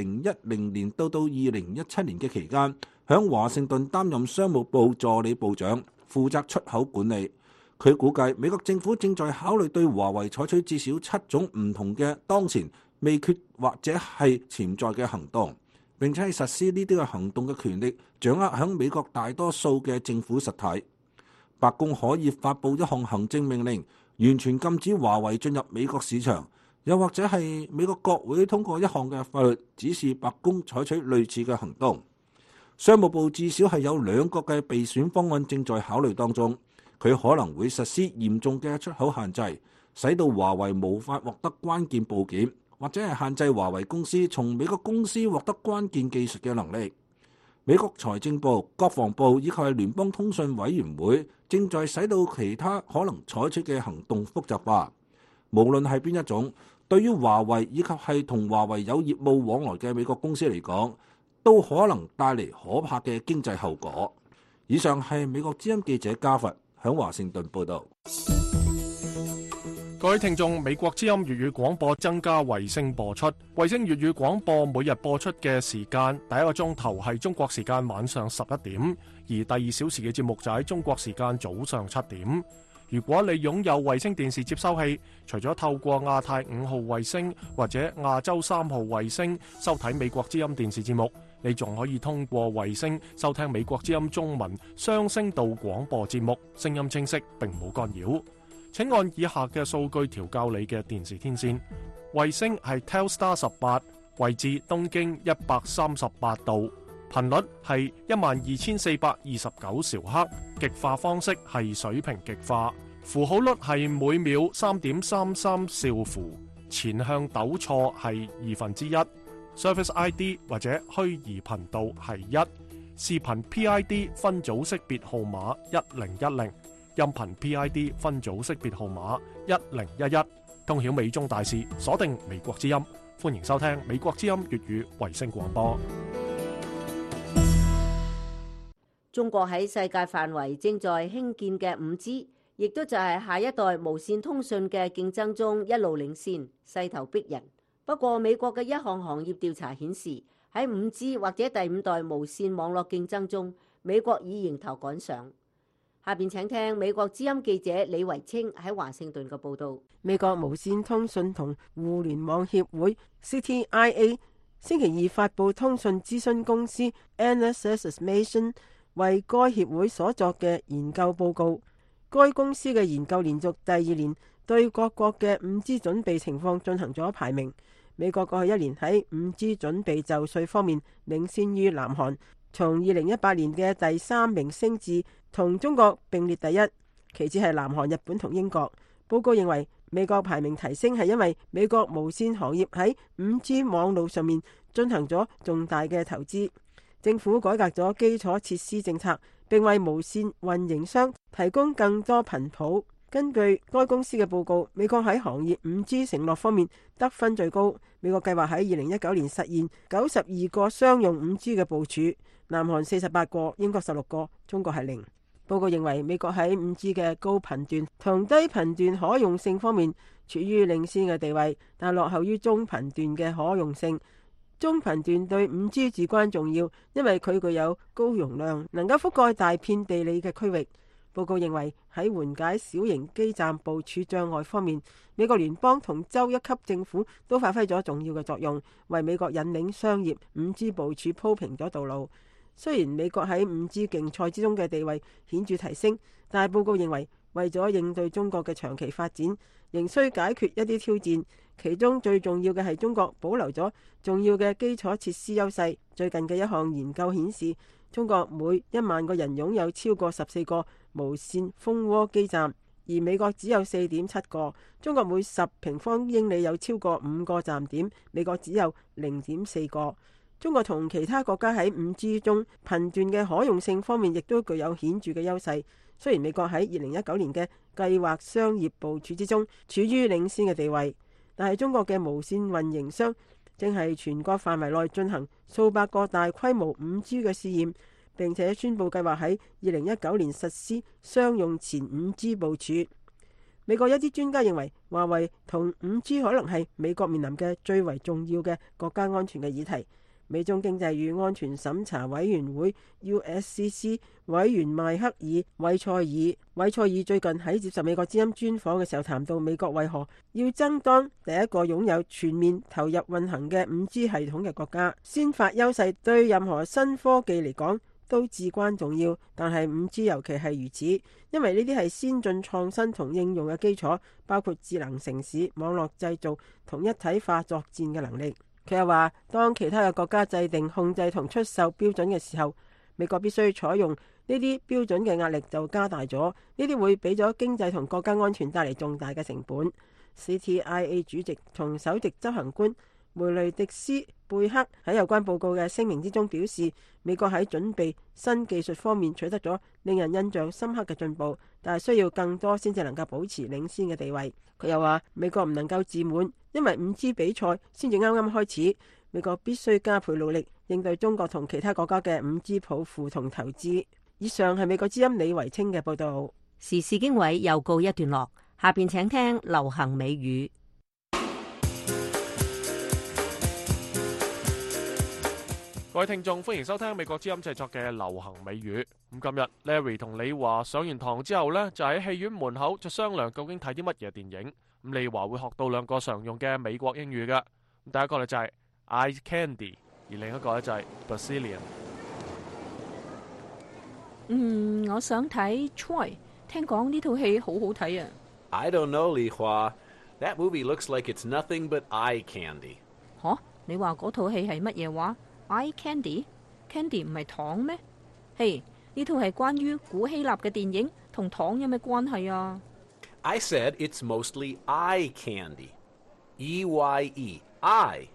2010年到2017年嘅期間，喺華盛頓擔任商務部助理部長，負責出口管理。佢估計美國政府正在考慮對華為採取至少7種唔同嘅當前未決或者係潛在嘅行動，並且係實施呢啲嘅行動嘅權力掌握喺美國大多數嘅政府實體。白宮可以發布一項行政命令，完全禁止華為進入美國市場，又或者係美國國會通過一項嘅法律，指示白宮採取類似嘅行動。商務部至少係有2個嘅備選方案正在考慮當中，佢可能會實施嚴重嘅出口限制，使到華為無法獲得關鍵部件，或者係限制華為公司從美國公司獲得關鍵技術嘅能力。美國財政部、國防部以及係聯邦通訊委員會正在使到其他可能採取嘅行動複雜化。無論係邊一種，對於華為以及係同華為有業務往來嘅美國公司嚟講，都可能帶嚟可怕嘅經濟後果。以上係美國之音記者加佛響華盛頓報道。 各位聽眾，美國之音粵語廣播增加衛星播出。衛星粵語廣播每日播出嘅時間，第一個鐘頭係中國時間晚上11點，而第2小時嘅節目就喺中國時間早上7點。如果你擁有衛星電視接收器，除咗透過亞太5號衛星或者亞洲3號衛星收睇美國之音電視節目，你仲可以通過衛星收聽美國之音中文雙聲道廣播節目，聲音清晰並冇干擾。請按以下嘅數據調校你嘅電視天線。衛星係 Telstar 18，位置東經138度，頻率係12429兆赫，極化方式係水平極化，符號率係每秒3.33兆符，前向糾錯係1/2，Service ID 或者虛擬頻道係1，視頻 PID 分組識別號碼1010。音頻 PID 分組識別號碼1011，通曉美中大事，鎖定美國之音。歡迎收聽美國之音粵語衛星廣播。 中國喺世界範圍正在興建嘅5G，亦都就係下一代無線通訊嘅競爭中一路領先，勢頭逼人。不過美國嘅一項行業調查顯示，喺5G或者第5代無線網絡競爭中，美國已迎頭趕上。下邊請聽美國之音記者李維清喺華盛頓嘅報道。 美國無線通訊同互聯網協會 CTIA 星期二發佈通訊諮詢公司 NSS Estimation 為該協會所作嘅研究報告。該公司嘅研究連續第2年對各國嘅 5G 準備情況進行咗排名。美國過去1年喺 5G 準備就緒方面領先於南韓，從2018年嘅第3名升至同中國並列第1，其次係南韓、日本同英國。報告認為美國排名提升係因為美國無線行業喺 5G 網路上面進行咗重大嘅投資，政府改革咗基礎設施政策，並為無線運營商提供更多頻譜。根據該公司嘅報告，美國喺行業 5G 承諾方面得分最高。美國計劃喺2019年實現92個商用 5G 嘅部署，南韓48個，英國16個，中國係0。報告認為美國喺 5G 嘅高頻段同低頻段可用性方面處於領先嘅地位，但落後於中頻段嘅可用性。中頻段對 5G 至關重要，因為佢具有高容量，能夠覆蓋大片地理嘅區域。報告認為喺緩解小型基站部署障礙方面，美國聯邦同州一級政府都發揮咗重要嘅作用，為美國引領商業 5G 部署鋪平咗道路。雖然美國喺 5G 競賽之中嘅地位顯著提升，但係報告認為為咗應對中國嘅長期發展，仍需解決一啲挑戰，其中最重要嘅係中國保留咗重要嘅基礎設施優勢。最近嘅一項研究顯示，中國每1萬個人擁有超過14個無線蜂窩基站，而美國只有4.7個。中國每10平方英里有超過5個站點，美國只有0.4個。中國同其他國家喺 5G 中頻段嘅可用性方面亦都具有顯著嘅優勢。雖然美國喺2019年嘅計劃商業部署之中處於領先嘅地位，但係中國嘅無線運營商正係全國範圍內進行數百個大規模 5G 嘅試驗，並且宣布計劃喺2019年實施商用前 5G 部署。美國一啲專家認為，華為同 5G 可能係美國面臨嘅最為重要嘅國家安全嘅議題。美中經濟與安全審查委員會 USCC 委員邁克爾韋塞爾最近喺接受美國之音專訪嘅時候談到，美國為何要爭當第一個擁有全面投入運行嘅 5G 系統嘅國家。先發優勢對任何新科技嚟講都至關重要，但係 5G 尤其係如此，因為呢啲係先進創新同應用嘅基礎，包括智能城市、網絡製造同一體化作戰嘅能力。佢又話，當其他嘅國家制定控制同出售標準嘅時候，美國必須採用呢啲標準嘅壓力就加大咗，呢啲會俾咗經濟同國家安全帶嚟重大嘅成本。CTIA 主席同首席執行官梅雷迪斯貝克喺有關報告嘅聲明之中表示，美國喺準備新技術方面取得咗令人印象深刻嘅進步，但係需要更多先至能夠保持領先嘅地位。佢又話，美國唔能夠自滿，因為 5G 比賽先至啱啱開始，美國必須加倍努力應對中國同其他國家嘅 5G 抱負同投資。以上係美國之音李維清嘅報道。 時事經緯又告一段落， 下邊請聽流行美語。 各位聽眾，歡迎收聽美國之音製作嘅流行美語。咁今日 Larry 同李華上完堂之後呢，就喺戲院門口就商量究竟睇啲乜嘢電影。咁李華會學到兩個常用嘅美國英語嘅。咁第一個呢就係 eye candy， 而另一個呢就係 Brazilian。 我想睇 Troy， 聽講呢套戲好好睇啊。 I don't know, Li Hua. That movie looks like it's nothing but eye candy. 吓，你話嗰套戲係乜嘢話？Eye candy 唔係糖咩？嘿，呢套係關於古希臘嘅電影，同糖有咩關係啊？ I said it's mostly eye candy. E-Y-E. Eye.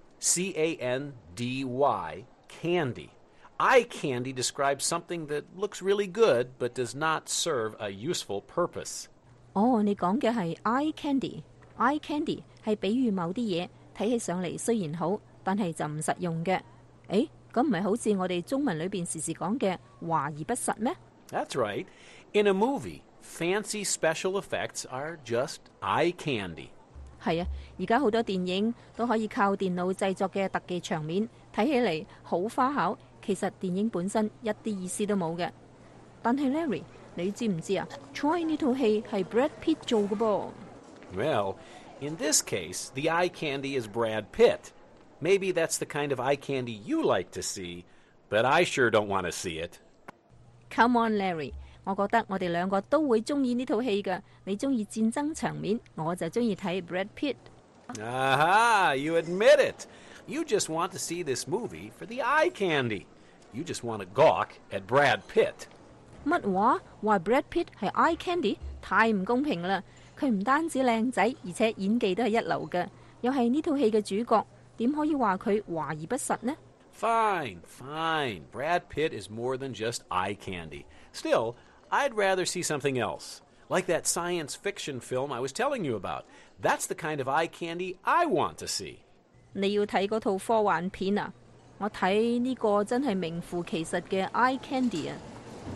C-A-N-D-Y. Candy. Eye candy describes something that looks really good but does not serve a useful purpose. 哦，你講嘅係 eye candy。Eye candy 係比喻某啲嘢睇起上嚟雖然好，但係就唔實用嘅。誒，咁唔係好似我哋中文裏邊時時講嘅華而不實咩？ That's right. In a movie, fancy special effects are just eye candy. 係啊，而家好多電影都可以靠電腦製作嘅特技場面，睇起嚟好花巧，其實電影本身一啲意思都冇嘅。但係 Larry， 你知唔知啊 ？Troy 呢套戲係 Brad Pitt 做嘅噃。 Well, in this case, the eye candy is Brad Pitt. Maybe that's the kind of eye candy you like to see, but I sure don't want to see it. Come on, Larry， 我覺得我哋兩個都會中意呢套戲㗎。你中意戰爭場面，我就中意睇 Brad Pitt。 Aha, you admit it. You just want to see this movie for the eye candy. You just want to gawk at Brad Pitt. 乜話？話 Brad Pitt 係 eye candy？ 太唔公平啦！佢唔單止靚仔，而且演技都係一流嘅，又係呢套戲嘅主角，點可以話佢華而不實呢？ Fine. Brad Pitt is more than just eye candy. Still, I'd rather see something else. Like that science fiction film I was telling you about. That's the kind of eye candy I want to see. 你要睇嗰套科幻片啊？我睇呢個真係名副其實嘅 eye candy 啊！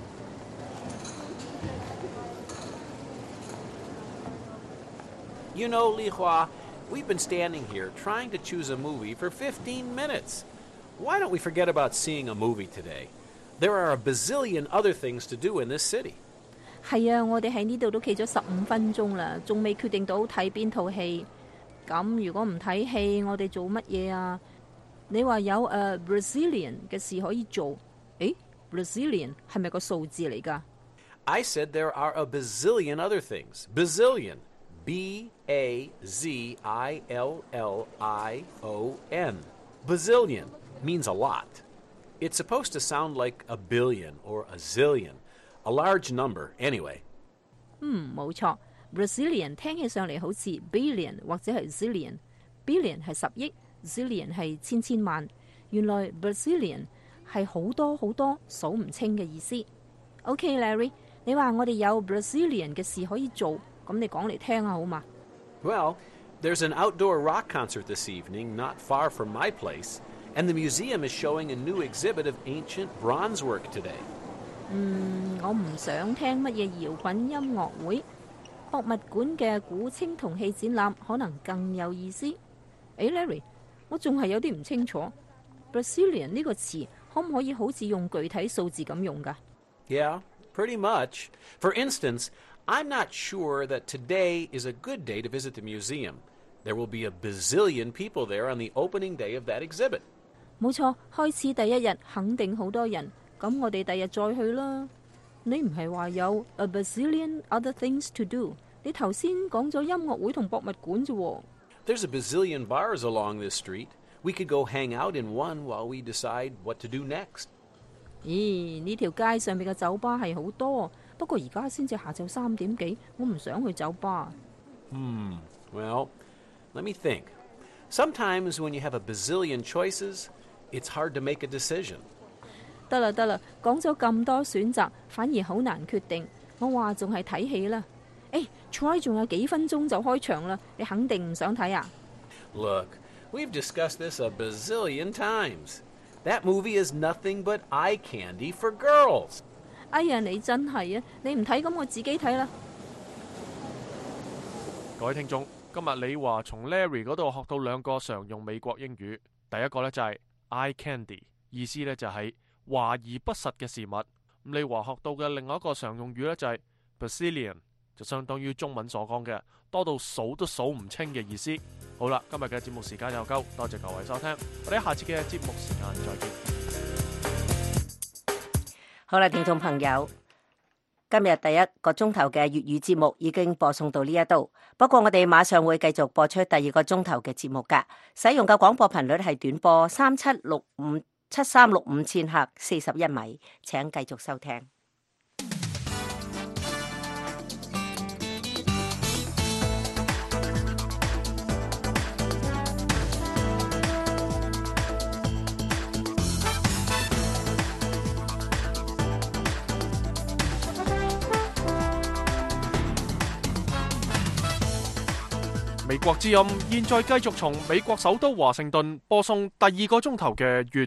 You know, Li Hua, we've been standing here trying to choose a movie for 15 minutes. Why don't we forget about seeing a movie today? There are a bazillion other things to do in this city. 係啊，我哋喺呢度都企咗15分鐘啦，仲未決定到睇邊套戲。咁如果唔睇戲，我哋做乜嘢啊？你話有Brazilian 嘅事可以做，誒 Brazilian 係咪個數字嚟㗎？ I said there are a bazillion other things. Bazillion. B-A-Z-I-L-L-I-O-N. Bazillion means a lot. It's supposed to sound like a billion or a zillion. A large number, anyway. 冇錯 Brazilian 聽起上嚟好似 billion 或者係 zillion。billion 係10億 zillion 係千萬。原來 Brazilian 係好多好多數唔清嘅意思。OK Larry， 你話我哋有 Brazilian 嘅事可以做，咁你講嚟聽下好嘛？ Well, there's an outdoor rock concert this evening not far from my place, and the museum is showing a new exhibit of ancient bronze work today. 我唔想聽乜嘢搖滾音樂會，博物館嘅古青銅器展覽可能更有意思。Larry， 我仲係有啲唔清楚 Brazilian 呢個詞可唔可以好似用具體數字咁用㗎？ Yeah, pretty much. For instance, I'm not sure that today is a good day to visit the museum. There will be a bazillion people there on the opening day of that exhibit. 冇錯，開始第一日肯定好多人，咁我哋第日再去啦。你唔係話有 a bazillion other things to do？ 你頭先講咗音樂會同博物館啫喎。 There's a bazillion bars along this street. We could go hang out in one while we decide what to do next. 咦，呢條街上面嘅酒吧係好多，不過而家先至下晝3點幾，我唔想去酒吧。 Well, let me think. Sometimes when you have a bazillion choices, it's hard to make a decision. 得啦，講咗咁多選擇，反而好難決定。我話仲係睇戲啦。Troy 仲有幾分鐘就開場啦，你肯定唔想睇啊？ Look, we've discussed this a bazillion times. That movie is nothing but eye candy for girls. 哎呀，你真係啊！你唔睇咁，我自己睇啦。 各位聽眾，今日李華從 Larry 嗰度學到兩個常用美國英語。第一個呢就係 eye candy， 意思呢就係華而不實嘅事物。李華學到嘅另外一個常用語呢就係 bazillion， 就相當於中文所講嘅多到數都數唔清嘅意思。好啦，今日嘅節目時間又夠，多謝各位收聽，我哋下次嘅節目時間再見。 好啦，聽眾朋友。今日第一個鐘頭嘅粵語節目已經播送到呢一度，不過我哋馬上會繼續播出第二個鐘頭嘅節目㗎。使用嘅廣播頻率係短波37657365千赫41米，請繼續收聽。 美國之音現在繼續從美國首都華盛頓播送第二個鐘頭嘅粵